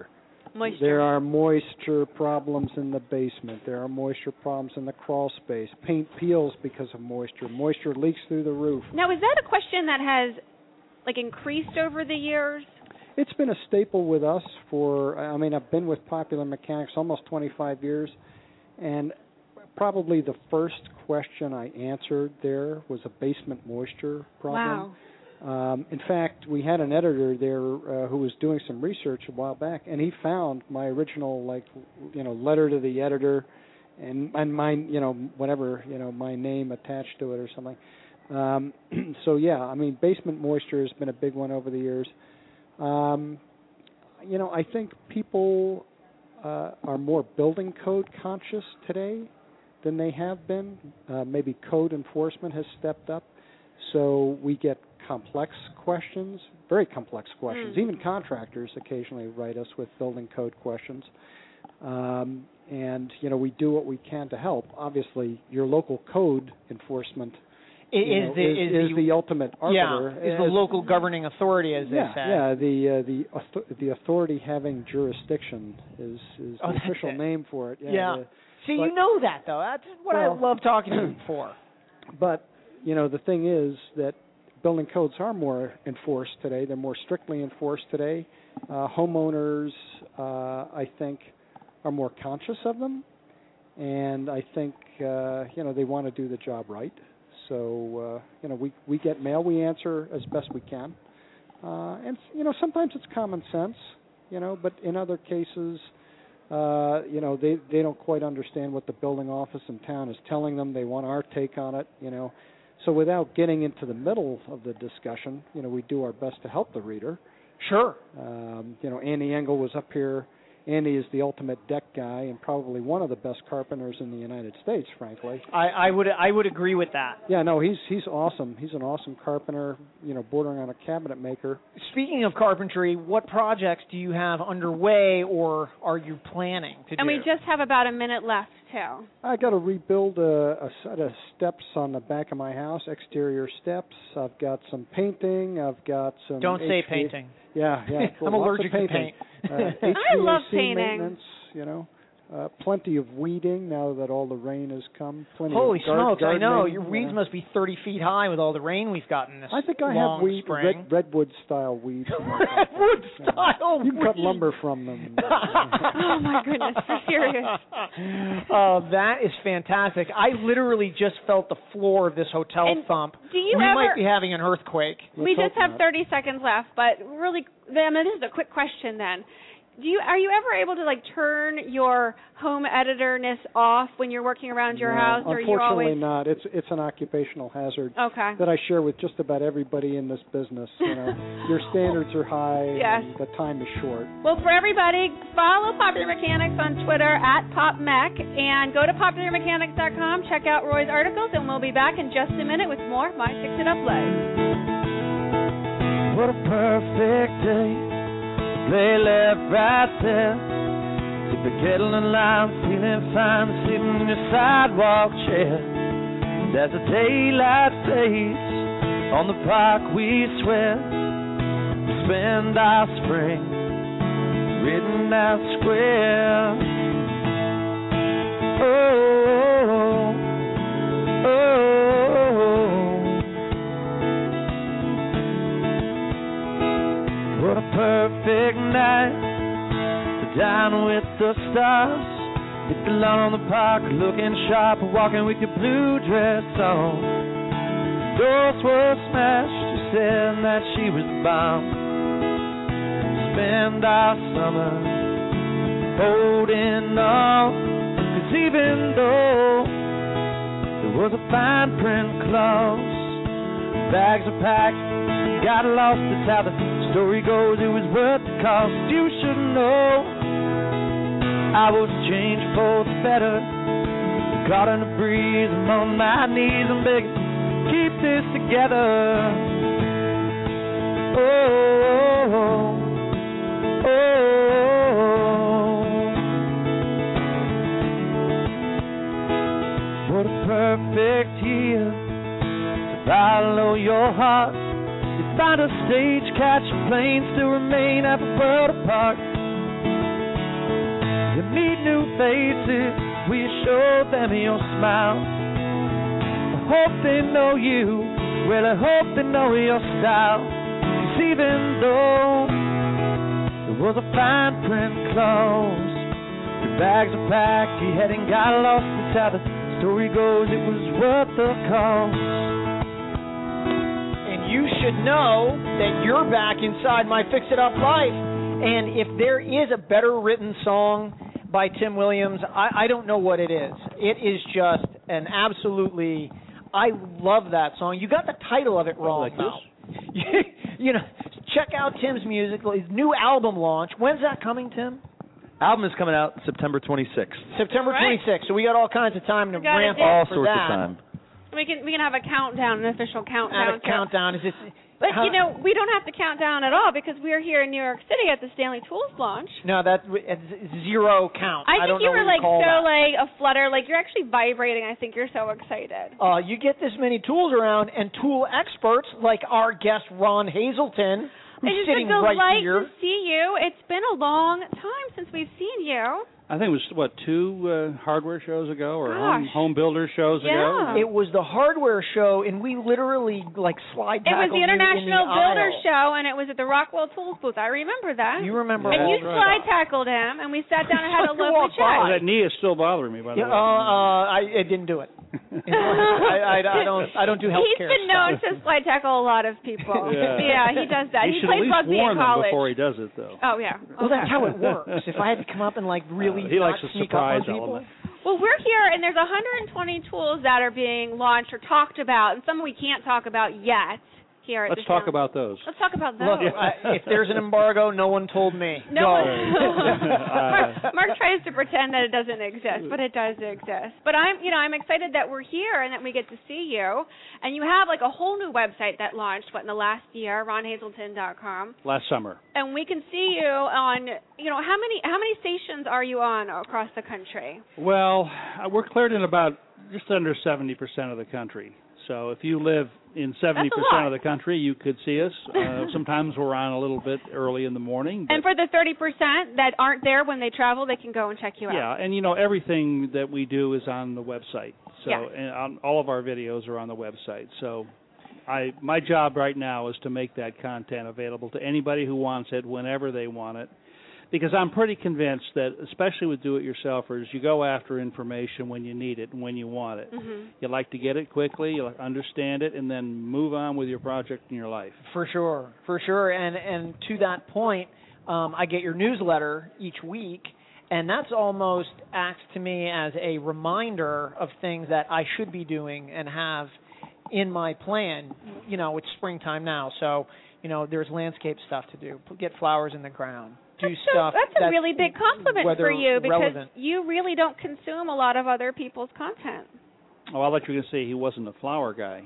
Moisture. There are moisture problems in the basement. There are moisture problems in the crawl space. Paint peels because of moisture. Moisture leaks through the roof. Now, is that a question that has, like, increased over the years? It's been a staple with us for, I mean, I've been with Popular Mechanics almost twenty-five years, and probably the first question I answered there was a basement moisture problem. Wow. Um, in fact, we had an editor there uh, who was doing some research a while back, and he found my original, like, you know, letter to the editor, and and my, you know, whatever, you know, my name attached to it or something. Um, so yeah, I mean, basement moisture has been a big one over the years. Um, you know, I think people uh, are more building code conscious today than they have been. Uh, maybe code enforcement has stepped up, so we get complex questions, very complex questions. Mm. Even contractors occasionally write us with building code questions. Um, and, you know, we do what we can to help. Obviously, your local code enforcement Is, you know, the, is, is, is the, the ultimate arbiter. Yeah, is the As- local governing authority, as yeah, they say. yeah. The uh, the author- the authority having jurisdiction is is Oh, the that's official it. name for it. Yeah. Yeah. the- See, but- you know that, though. That's what Well- I love talking to you for. But you know, the thing is that building codes are more enforced today. They're more strictly enforced today. Uh, homeowners, uh, I think, are more conscious of them, and I think uh, you know they want to do the job right. So uh, you know, we we get mail, we answer as best we can, uh, and you know sometimes it's common sense, you know, but in other cases, uh, you know, they they don't quite understand what the building office in town is telling them. They want our take on it, you know. So without getting into the middle of the discussion, you know, we do our best to help the reader. Sure. Um, you know, Andy Engel was up here. Andy is the ultimate deck guy and probably one of the best carpenters in the United States, frankly. I, I would I would agree with that. Yeah, no, he's he's awesome. He's an awesome carpenter, you know, bordering on a cabinet maker. Speaking of carpentry, what projects do you have underway or are you planning to And do? we just have about a minute left, too. I got to rebuild a, a set of steps on the back of my house, exterior steps. I've got some painting. I've got some. Don't say H V painting. Yeah, yeah. I'm lots allergic of to painting. paint. Uh, I H V A C love painting. maintenance, you know. Uh, plenty of weeding now that all the rain has come. Plenty Holy of gar- smokes, I know. gardening, Your you weeds know. must be thirty feet high with all the rain we've gotten this I think I long have weed, spring. red, redwood style weeds. Redwood style You can cut weed. lumber from them. Oh, my goodness, for serious. Oh, that is fantastic. I literally just felt the floor of this hotel And thump. do you we ever- might be having an earthquake. We Let's just hope have not. thirty seconds left, but really, I mean, this is a quick question then. Do you are you ever able to like turn your home editor-ness off when you're working around your No, house, or you unfortunately always? not. It's it's an occupational hazard Okay. that I share with just about everybody in this business. You know, your standards are high. Yes. And the time is short. Well, for everybody, follow Popular Mechanics on Twitter at PopMech and go to popular mechanics dot com. Check out Roy's articles, and we'll be back in just a minute with more My Fix It Up Live. What a perfect day. Lay left right there. Sip the kettle and lime, feeling fine, sitting in your sidewalk chair. And as the daylight fades on the park we swear, we spend our spring written out square. Oh, oh, oh. What a perfect night to dine with the stars. Hit the lawn on the park, looking sharp, walking with your blue dress on. Doors were smashed, you said that she was the bomb. Spend our summer holding on. Cause even though there was a fine print clause, bags are packed, got lost, that's how the story goes, it was worth the cost. You should know I was changed for the better. Caught in the breeze, I'm on my knees, I'm begging, keep this together. Oh, oh, oh. What a perfect year to follow your heart. You find a stage, catch a plane, still remain half a world apart. meet new faces, will you show them your smile? I hope they know you, well I hope they know your style. 'Cause even though there was a fine print clause, your bags are packed, your head ain't got lost. That's how the story goes, it was worth the cost. And you should know that you're back inside my Fix It Up life. And if there is a better written song by Tim Williams, I, I don't know what it is. It is just an absolutely, I love that song. You got the title of it wrong, like though. You know, check out Tim's music, his new album launch. When's that coming, Tim? Album is coming out September twenty-sixth. September Right. twenty-sixth. So we got all kinds of time to We got ramp it. up All for sorts that. of time. We can we can have a countdown, an official countdown. Have a countdown. Is it? But how- you know, we don't have to count down at all because we're here in New York City at the Stanley Tools launch. No, that's it's zero count. I think don't you know were what like call so that. like a flutter, like you're actually vibrating. I think you're so excited. Uh, you get this many tools around, and tool experts like our guest Ron Hazelton, who's It's sitting just a right delight here. to see you. It's been a long time since we've seen you. I think it was, what, two uh, hardware shows ago or home, Gosh. home builder shows Yeah. ago? It was the hardware show, and we literally like slide It was tackled the you in International the Builder aisle. Show, and it was at the Rockwell Tools booth. I remember that. You remember? and all you that. slide tackled him, and we sat down and had a You lovely walked by. Oh, chat. that knee is still bothering me, by the Yeah, uh, way. uh, I, I didn't do it. I, I, I don't. I don't do He's healthcare been stuff. known to slide tackle a lot of people. Yeah. he does that. He, he should played at least rugby warn in them college. before he does it, though. Oh yeah. Well, that's how it works. If I had to come up and like really Uh, he not likes a sneak up on surprise people. element. Well, we're here, and there's one hundred twenty tools that are being launched or talked about, and some we can't talk about yet here at Let's the talk Stanley- about those. Let's talk about those. Look, I, if there's an embargo, no one told me. No, Go. Mark, Mark tries to pretend that it doesn't exist, but it does exist. But I'm, you know, I'm excited that we're here and that we get to see you. And you have like a whole new website that launched what in the last year, ron hazelton dot com. Last summer. And we can see you on, you know, how many how many stations are you on across the country? Well, uh, we're cleared in about just under seventy percent of the country. So if you live in seventy percent of the country, you could see us. Uh, sometimes we're on a little bit early in the morning. But And for the thirty percent that aren't there when they travel, they can go and check you out. yeah, and you know everything that we do is on the website. So Yeah. and on, all of our videos are on the website. So I my job right now is to make that content available to anybody who wants it whenever they want it. Because I'm pretty convinced that, especially with do-it-yourselfers, you go after information when you need it and when you want it. Mm-hmm. You like to get it quickly, you like to understand it, and then move on with your project in your life. For sure, for sure. And and to that point, um, I get your newsletter each week, and that's almost acts to me as a reminder of things that I should be doing and have in my plan. You know, it's springtime now, so you know there's landscape stuff to do. Get flowers in the ground. Do That's, so, stuff. that's a that's really big compliment weather for you because relevant. you really don't consume a lot of other people's content. Oh, I thought you were going to say he wasn't a flower guy.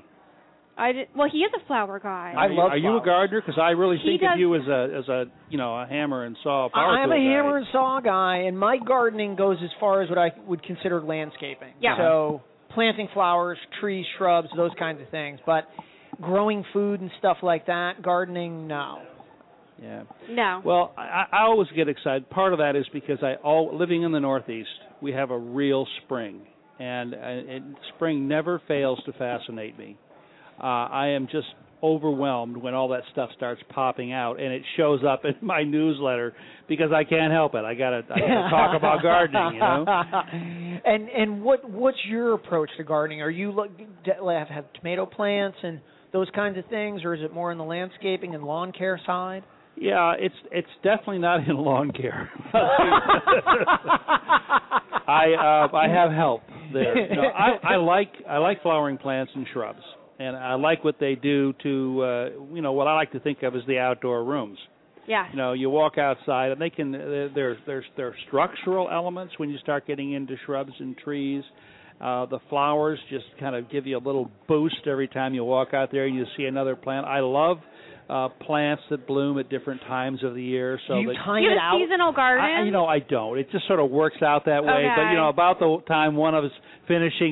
I did, well, he is a flower guy. I are you, love Are you a flowers. gardener? Because I really He think of does- you as a as a you know a hammer and saw power I am tool a guy. hammer and saw guy, and my gardening goes as far as what I would consider landscaping. Yeah. So planting flowers, trees, shrubs, those kinds of things. But growing food and stuff like that, gardening, no. Yeah. No. Well, I, I always get excited. Part of that is because I all living in the Northeast, we have a real spring, and, uh, and spring never fails to fascinate me. Uh, I am just overwhelmed when all that stuff starts popping out, and it shows up in my newsletter because I can't help it. I gotta, I gotta talk about gardening, you know. And and what what's your approach to gardening? Are you look have, have tomato plants and those kinds of things, or is it more in the landscaping and lawn care side? Yeah, it's it's definitely not in lawn care. I uh, I have help there. No, I, I like I like flowering plants and shrubs, and I like what they do to uh, you know what I like to think of as the outdoor rooms. yeah. You know, you walk outside, and they can there's there's there are structural elements when you start getting into shrubs and trees. Uh, the flowers just kind of give you a little boost every time you walk out there and you see another plant. I love uh, plants that bloom at different times of the year. So Do you that, time you it have out? a seasonal garden? I, you know, I don't. It just sort of works out that way. But Okay. you know, about the time one of us finishing up,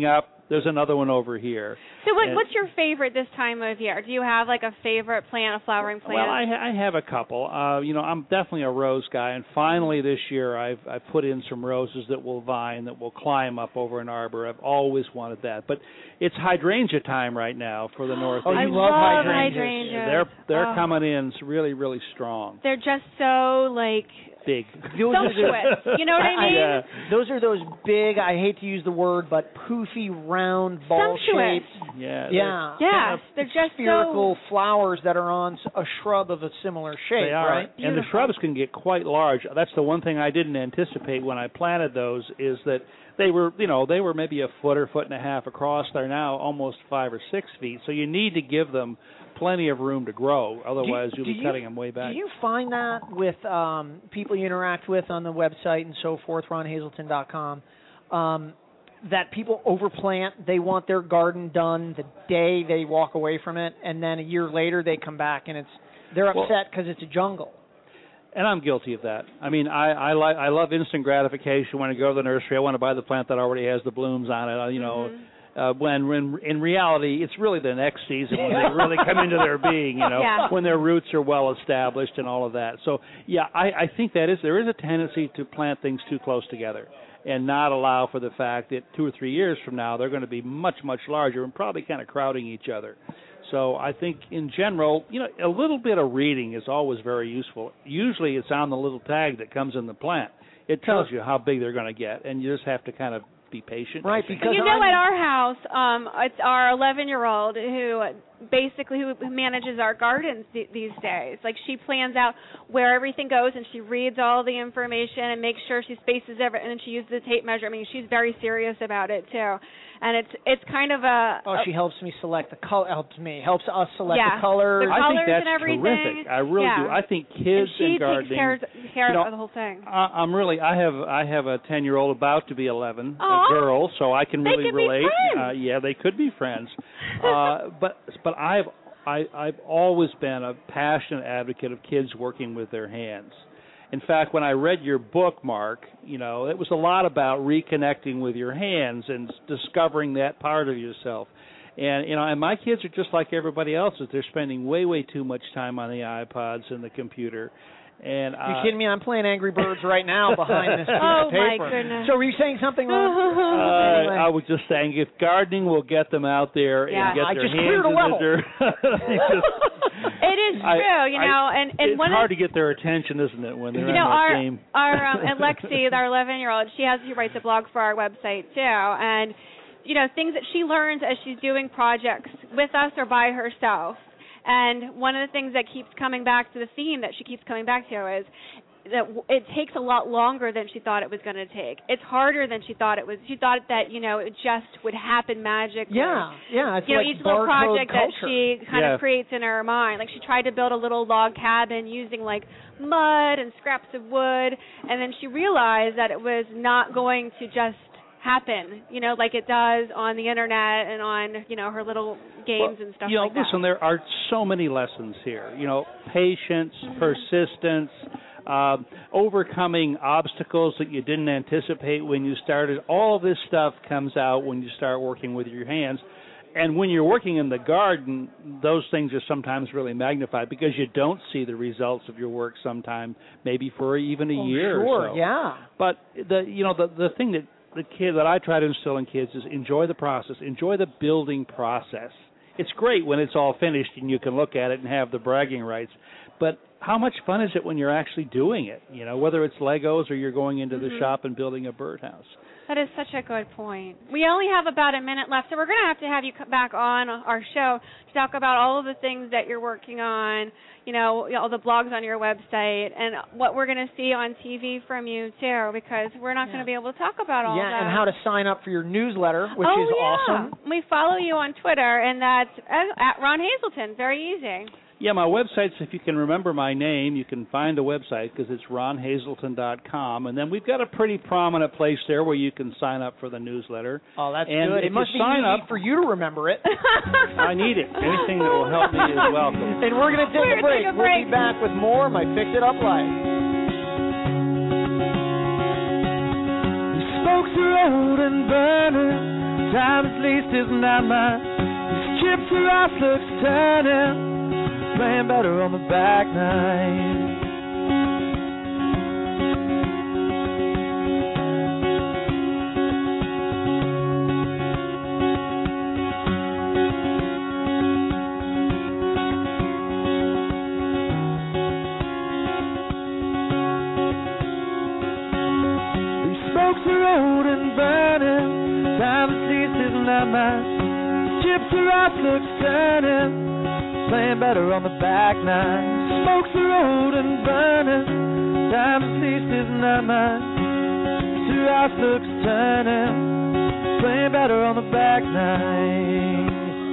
there's another one over here. So what, And- what's your favorite this time of year? Do you have like a favorite plant, a flowering plant? Well, I, ha- I have a couple. Uh, you know, I'm definitely a rose guy, and finally this year I've I've put in some roses that will vine, that will climb up over an arbor. I've always wanted that, but it's hydrangea time right now for the Northeast. Oh, you I love love hydrangeas. hydrangeas. They're they're Oh. coming in really really strong, They're just so like big. Those are the- sumptuous. You know what I mean? Yeah. Those are those big, I hate to use the word, but poofy, round, Sumptuous. ball-shaped, Yeah. yeah, Yes, kind of they're just spherical flowers that are on s- a shrub of a similar shape, They are, right? and the shrubs can get quite large. That's the one thing I didn't anticipate when I planted those, is that they were, you know, they were maybe a foot or foot and a half across. They're now almost five or six feet. So you need to give them plenty of room to grow. Otherwise, Do- you'll do be you- cutting them way back. Do you find that with um, people you interact with on the website and so forth, ron hazelton dot com, um, that people overplant? They want their garden done the day they walk away from it, and then a year later they come back and it's they're Well- upset because it's a jungle. And I'm guilty of that. I mean, I I like I love instant gratification. When I go to the nursery, I want to buy the plant that already has the blooms on it. uh, You know, Mhm. uh, when when in reality, it's really the next season when they really come into their being. You know, Yeah. when their roots are well established and all of that. So yeah, I I think that is there is a tendency to plant things too close together and not allow for the fact that two or three years from now they're going to be much much larger and probably kind of crowding each other. So I think in general, you know, a little bit of reading is always very useful. Usually it's on the little tag that comes in the plant. It tells you how big they're going to get, and you just have to kind of be patient. Right, I think. because you know, I'm- at our house, um, it's our eleven-year-old who basically who who manages our gardens th- these days. Like she plans out where everything goes, and she reads all the information and makes sure she spaces every, and then she uses the tape measure. I mean, she's very serious about it too, and it's it's kind of a. Oh, she helps me select the color. Helps me. Helps us select Yeah. the colors. The I colors think that's and everything. terrific. I really Yeah. do. I think and kids she and gardening. takes care, care you know, of the whole thing. I, I'm really. I have. I have a ten-year-old about to be eleven, Aw. a girl, so I can They really could be relate. friends. Uh, yeah, they could be friends. uh, but but I've I, I've always been a passionate advocate of kids working with their hands. In fact, when I read your book, Mark, you know, it was a lot about reconnecting with your hands and s- discovering that part of yourself. And you know, and my kids are just like everybody else's. They're spending way, way too much time on the iPods and the computer. And uh, You kidding me? I'm playing Angry Birds right now behind this piece Oh, of my paper. goodness. So were you saying something, Ron? Uh, Anyway. I was just saying, if gardening will get them out there Yeah. and get I their just hands cleared a in level. the dirt, they just- It is I- true, you I- know, and and it's one hard of to get their attention, isn't it, when they're you in know that our game? our um, and Lexi, our eleven-year-old, she has she writes a blog for our website too, and you know things that she learns as she's doing projects with us or by herself. And one of the things that keeps coming back to the theme that she keeps coming back to is that w- it takes a lot longer than she thought it was going to take. It's harder than she thought it was. She thought that you know it just would happen magically. Yeah, yeah. It's You know, like each little barcode project that culture. she kind Yeah. of creates in her mind. Like she tried to build a little log cabin using like mud and scraps of wood, and then she realized that it was not going to just happen, you know, like it does on the internet and on, you know, her little games Well, and stuff you know, like that. listen, there are so many lessons here. You know, patience, Mhm. persistence, um, overcoming obstacles that you didn't anticipate when you started. All of this stuff comes out when you start working with your hands. And when you're working in the garden, those things are sometimes really magnified because you don't see the results of your work sometime, maybe for even a Oh, year sure, or so. yeah. But the you know the the thing that the kid that I try to instill in kids is enjoy the process, enjoy the building process. It's great when it's all finished and you can look at it and have the bragging rights. But how much fun is it when you're actually doing it? You know, whether it's Legos or you're going into the Mhm. shop and building a birdhouse. That is such a good point. We only have about a minute left, so we're going to have to have you come back on our show to talk about all of the things that you're working on, you know, all the blogs on your website, and what we're going to see on T V from you, too, because we're not Yeah. going to be able to talk about all yeah, that. and how to sign up for your newsletter, which oh, is yeah. awesome. We follow you on Twitter, and that's at Ron Hazelton. Very easy. Yeah, my website's, if you can remember my name, you can find the website because it's ron hazelton dot com. And then we've got a pretty prominent place there where you can sign up for the newsletter. Oh, that's And good. if It must you be sign easy up- for you to remember it. I need it. Anything that will help me is welcome. And we're going to take We're a gonna break. take a We'll break. be back with more of my Fix It Up Life. Smokes are old and burning, Time at least is not mine. These chips are off, looks turning. Playing better on the back nine. Road and burning, time at least is not mine. Chips are off, looks turning, playing better on the back nine. Smokes the road and burning, time at least is not mine. Chips are off, looks turning, playing better on the back nine.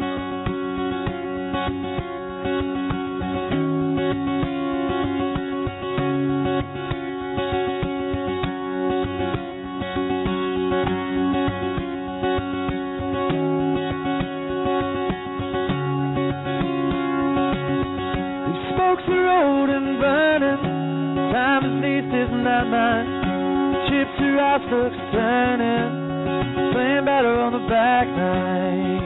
Not mine. Chips are off, looks turning, playing better on the back nine.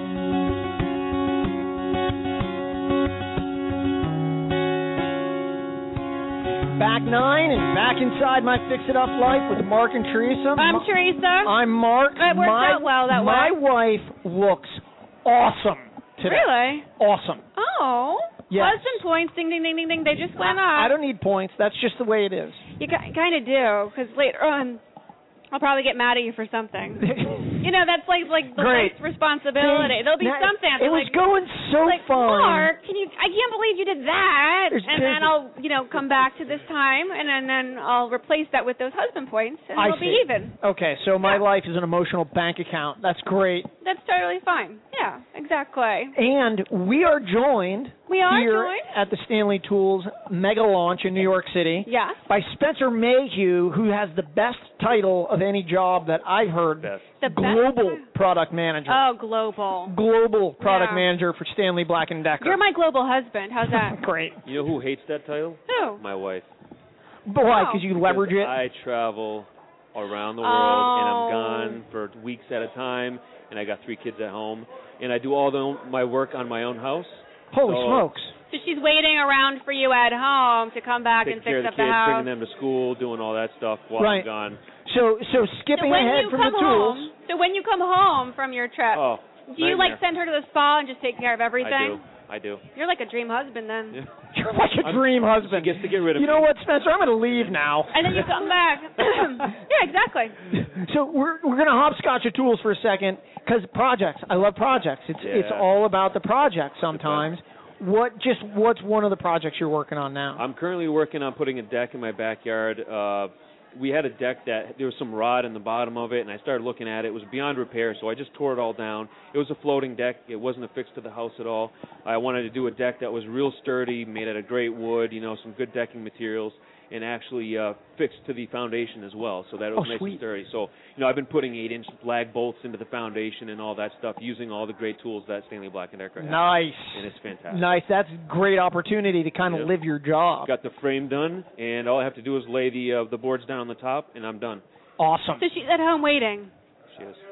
Back nine and back inside my Fix It Up life with Mark and Teresa. I'm Ma- Teresa. I'm Mark. It worked my, out well that my way. My wife looks awesome today. Really? Awesome. Oh. Yes. Husband points, ding, ding, ding, ding, ding. They just went I, up. I don't need points. That's just the way it is. You kind of do, because later on, I'll probably get mad at you for something. You know, that's like like the Great. wife's responsibility. There'll be now, something. It was like, going so like, fun. Mark, can you? I can't believe you did that. There's and then I'll, you know, come back to this time, and then, then I'll replace that with those husband points, and I we'll see. be even. Okay, so my Yeah. life is an emotional bank account. That's great. That's totally fine. Yeah, exactly. And we are joined We are here joined. at the Stanley Tools mega launch in New York City Yes. by Spencer Mayhew, who has the best title of any job that I've heard. Best. The Global best. Product Manager. Oh, global. Global Product Yeah. Manager for Stanley Black and Decker. You're my global husband. How's that? Great. You know who hates that title? Who? My wife. But why? Oh. Because you leverage Because it? I travel around the world, Oh. and I'm gone for weeks at a time, and I got three kids at home, and I do all the, my work on my own house. Holy so, smokes. So she's waiting around for you at home to come back Taking and care fix of up the the kids, house. bringing them to school, doing all that stuff while Right. I'm gone. So, so So skipping when ahead you from come the tools. home, so when you come home from your trip, Oh, do you like nightmare. send her to the spa and just take care of everything? I do. I do. You're like a dream husband then. Yeah. You're like a I'm- dream She husband. gets to get rid of You me. know what, Spencer? I'm going to leave now. And then you come back. Yeah, exactly. So we're we're going to hopscotch your tools for a second because projects. I love projects. It's it's Yeah. all about the project sometimes. What just what's one of the projects you're working on now? I'm currently working on putting a deck in my backyard. Uh, we had a deck that there was some rod in the bottom of it, and I started looking at it. It was beyond repair, so I just tore it all down. It was a floating deck. It wasn't affixed to the house at all. I wanted to do a deck that was real sturdy, made out of great wood, you know, some good decking materials, and actually uh, fixed to the foundation as well, so that it was Oh, nice sweet. and sturdy. So, you know, I've been putting eight-inch lag bolts into the foundation and all that stuff, using all the great tools that Stanley Black and Decker has. Nice. And it's fantastic. Nice. That's a great opportunity to kind of Yeah. live your job. Got the frame done, and all I have to do is lay the uh, the boards down on the top, and I'm done. Awesome. So she's at home waiting. She is.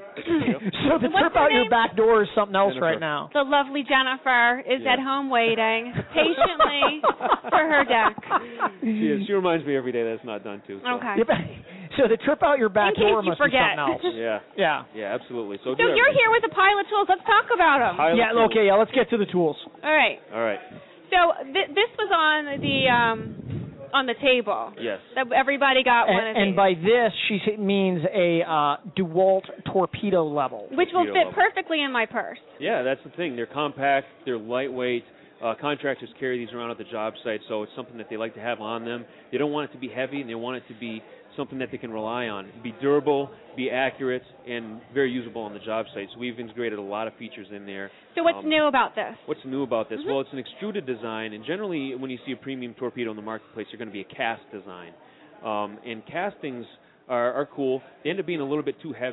So the What's trip her out your name? back door is something else Jennifer. right now. The lovely Jennifer is Yeah. at home waiting patiently for her deck. She is. She reminds me every day that it's not done too. So. Okay. Yep. So the trip out your back In case door you must forget. be something else. Yeah. Yeah. Yeah, absolutely. So, So do you're everything. here with a pile of tools. Let's talk about them. Pilot Yeah. tools. Okay. Yeah. Let's get to the tools. All right. All right. So th- this was on the um, on the table. Yes. That everybody got one of And, and these, by this, she s- means a uh, DeWalt torpedo level. which will torpedo fit level. perfectly in my purse. Yeah, that's the thing. They're compact. They're lightweight. Uh, contractors carry these around at the job site, so it's something that they like to have on them. They don't want it to be heavy, and they want it to be something that they can rely on. Be durable, be accurate, and very usable on the job site. So we've integrated a lot of features in there. So what's Um, new about this? What's new about this? Mhm. Well, it's an extruded design, and generally when you see a premium torpedo in the marketplace, they're going to be a cast design. Um, and castings are, are cool. They end up being a little bit too heavy,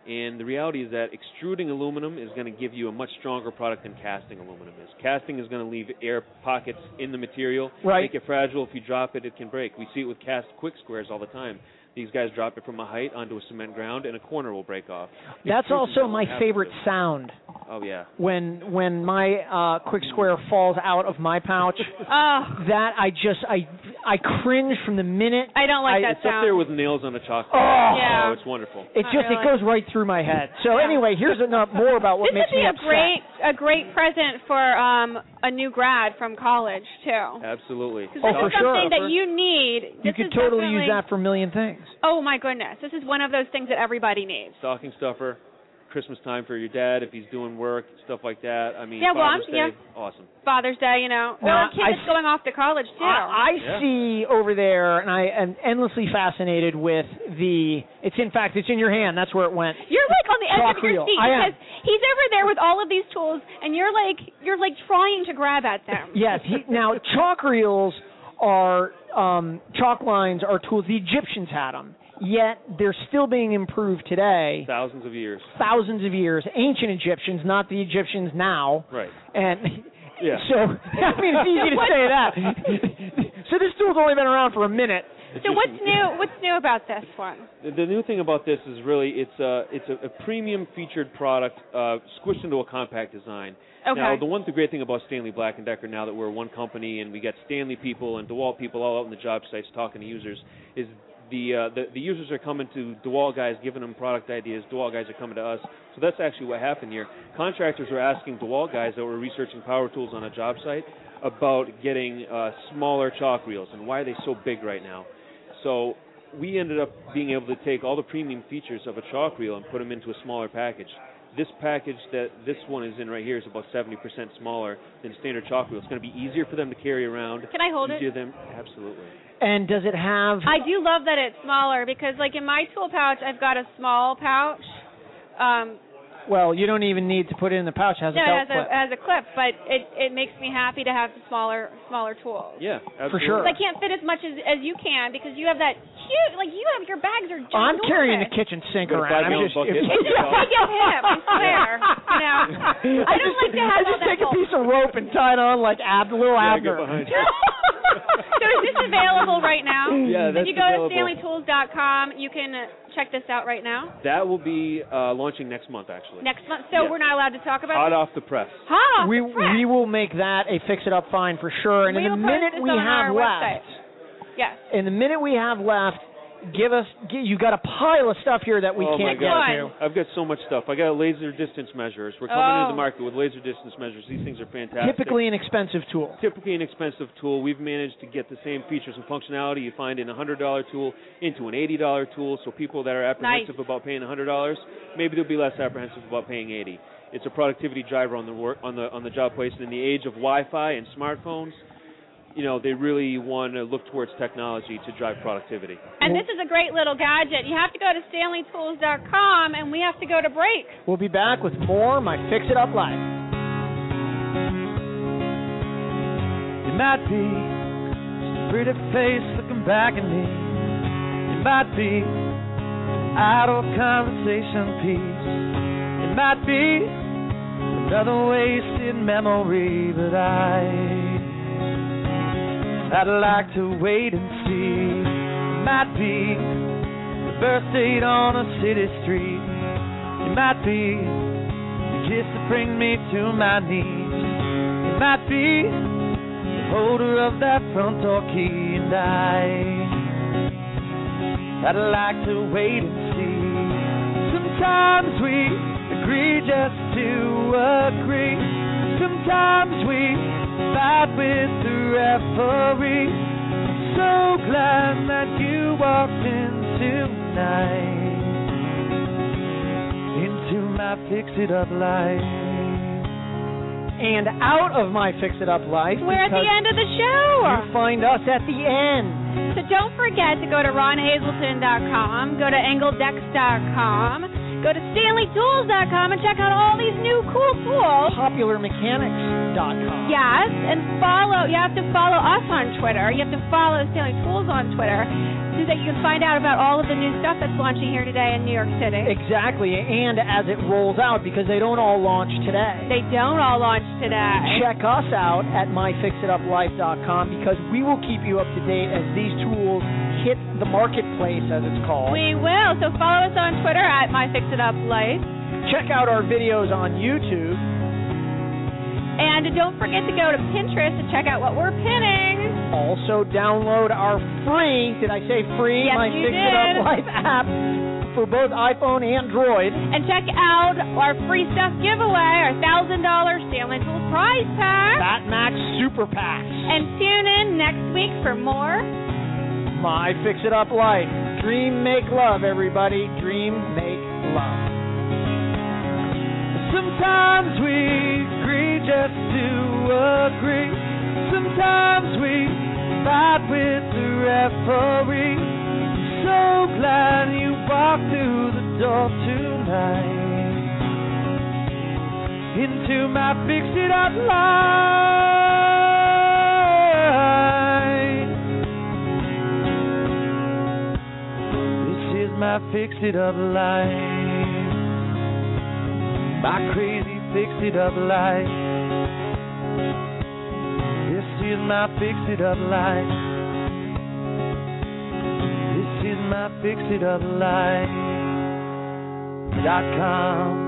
And the reality is that extruding aluminum is going to give you a much stronger product than casting aluminum is. Casting is going to leave air pockets in the material, right. make it fragile. If you drop it, it can break. We see it with cast quick squares all the time. These guys drop it from a height onto a cement ground, and a corner will break off. That's also my favorite sound. Oh, yeah. When when my uh, quick square falls out of my pouch, oh. that I just, I I cringe from the minute. I don't like I, that it's sound. It's up there with nails on a chalkboard. Oh, yeah. oh it's wonderful. It just, really. it goes right through my head. So yeah. anyway, here's enough more about what this makes would be me a upset. great, a great present for um, a new grad from college, too. Absolutely. Because this Oh, for is something sure. that you need. You This could is totally use definitely- that for a million things. Oh, my goodness. This is one of those things that everybody needs. Stocking stuffer, Christmas time for your dad if he's doing work, stuff like that. I mean, Yeah, well, Father's I'm- Day, yeah. awesome. Father's Day, you know. Or Now, a kid I that's s- going off to college, too. I, I Yeah. see over there, and I am endlessly fascinated with the. It's in fact, it's in your hand. That's where it went. You're like on the edge Chalk of your reel. seat I am. because he's over there with all of these tools, and you're like you're like trying to grab at them. Yes. He, now, chalk reels are um, chalk lines are tools. The Egyptians had them, yet they're still being improved today. Thousands of years. Thousands of years. Ancient Egyptians, not the Egyptians now. Right. And Yeah. so, I mean, it's easy to say that. So this tool's only been around for a minute. So what's new? What's new about this one? The, the new thing about this is really it's a it's a, a premium featured product uh, squished into a compact design. Okay. Now the one the great thing about Stanley Black and Decker now that we're one company and we got Stanley people and DeWalt people all out in the job sites talking to users is the uh, the, the users are coming to DeWalt guys giving them product ideas. DeWalt guys are coming to us. So that's actually what happened here. Contractors were asking DeWalt guys that were researching power tools on a job site about getting uh, smaller chalk reels and why are they so big right now. So we ended up being able to take all the premium features of a chalk reel and put them into a smaller package. This package that this one is in right here is about seventy percent smaller than standard chalk reel. It's going to be easier for them to carry around. Can I hold easier it? Them, absolutely. And does it have... I do love that it's smaller because, like, in my tool pouch, I've got a small pouch. Um, Well, you don't even need to put it in the pouch. It has no, a it belt has clip. a, it has a clip, but it, it makes me happy to have the smaller smaller tools. Yeah, absolutely. For sure. I can't fit as much as, as you can because you have that huge, like, you have, your bags are ginormous. I'm carrying the kitchen sink Got a around. I'm five-gallon just... bucket. if- It's just like a hip, I swear. You know, I I don't just, like to have I all just that take a bulk. piece of rope and tie it on like Ab, little Drag it Abner. behind you. So is this available right now? Yeah, If that's you go available. to stanley tools dot com, you can uh, check this out right now. That will be uh, launching next month, actually. Next month. So Yes. we're not allowed to talk about Hot this? off the press. Hot off We the press. we will make that a fix it up fine for sure. And We in will the post minute this we on have our website. left, Yes. in the minute we have left, give us. gi- You got a pile of stuff here that we oh can't my get God. to. I've got so much stuff. I got laser distance measures. We're coming Oh. into the market with laser distance measures. These things are fantastic. Typically an expensive tool. Typically an expensive tool. We've managed to get the same features and functionality you find in a one hundred dollar tool into an eighty dollar tool. So people that are apprehensive Nice. about paying one hundred dollars, maybe they'll be less apprehensive about paying eighty. It's a productivity driver on the work on the on the job place. And in the age of Wi-Fi and smartphones, you know, they really want to look towards technology to drive productivity. And this is a great little gadget. You have to go to stanley tools dot com, and we have to go to break. We'll be back with more My Fix It Up Live. It might be just a pretty face looking back at me. It might be an idle conversation piece. It might be another wasted memory, but I I'd like to wait and see. It might be the birth date on a city street. It might be the kiss that brings me to my knees. It might be the holder of that front door key, and I I'd like to wait and see. Sometimes we agree just to agree. Sometimes we fight with the referee. I'm so glad that you walked in tonight into my fix-it-up life. And out of My Fix It Up Life, We're at the because end of the show. you find us at the end. So don't forget to go to ron hazelton dot com, go to engledex dot com, Go to stanley tools dot com and check out all these new cool tools. popular mechanics dot com. Yes, and follow. You have to follow us on Twitter. You have to follow Stanley Tools on Twitter so that you can find out about all of the new stuff that's launching here today in New York City. Exactly, and as it rolls out, because they don't all launch today. They don't all launch today. Check us out at my fix it up life dot com because we will keep you up to date as these tools hit the marketplace, as it's called. We will. So follow us on Twitter at MyFixItUpLife. Check out our videos on YouTube. And don't forget to go to Pinterest to check out what we're pinning. Also download our free, did I say free? Yes, My you Fix did. It Up Life app for both iPhone and Android. And check out our free stuff giveaway, our one thousand dollars Stanley Tools prize pack. Bat Max Super Packs. And tune in next week for more My Fix It Up Life. Dream, make love, everybody. Dream, make love. Sometimes we agree just to agree. Sometimes we fight with the referee. So glad you walked through the door tonight into my Fix It Up life. This is my Fix It Up life. My crazy Fix It Up life. This is my Fix It Up life. This is my Fix It Up life dot com.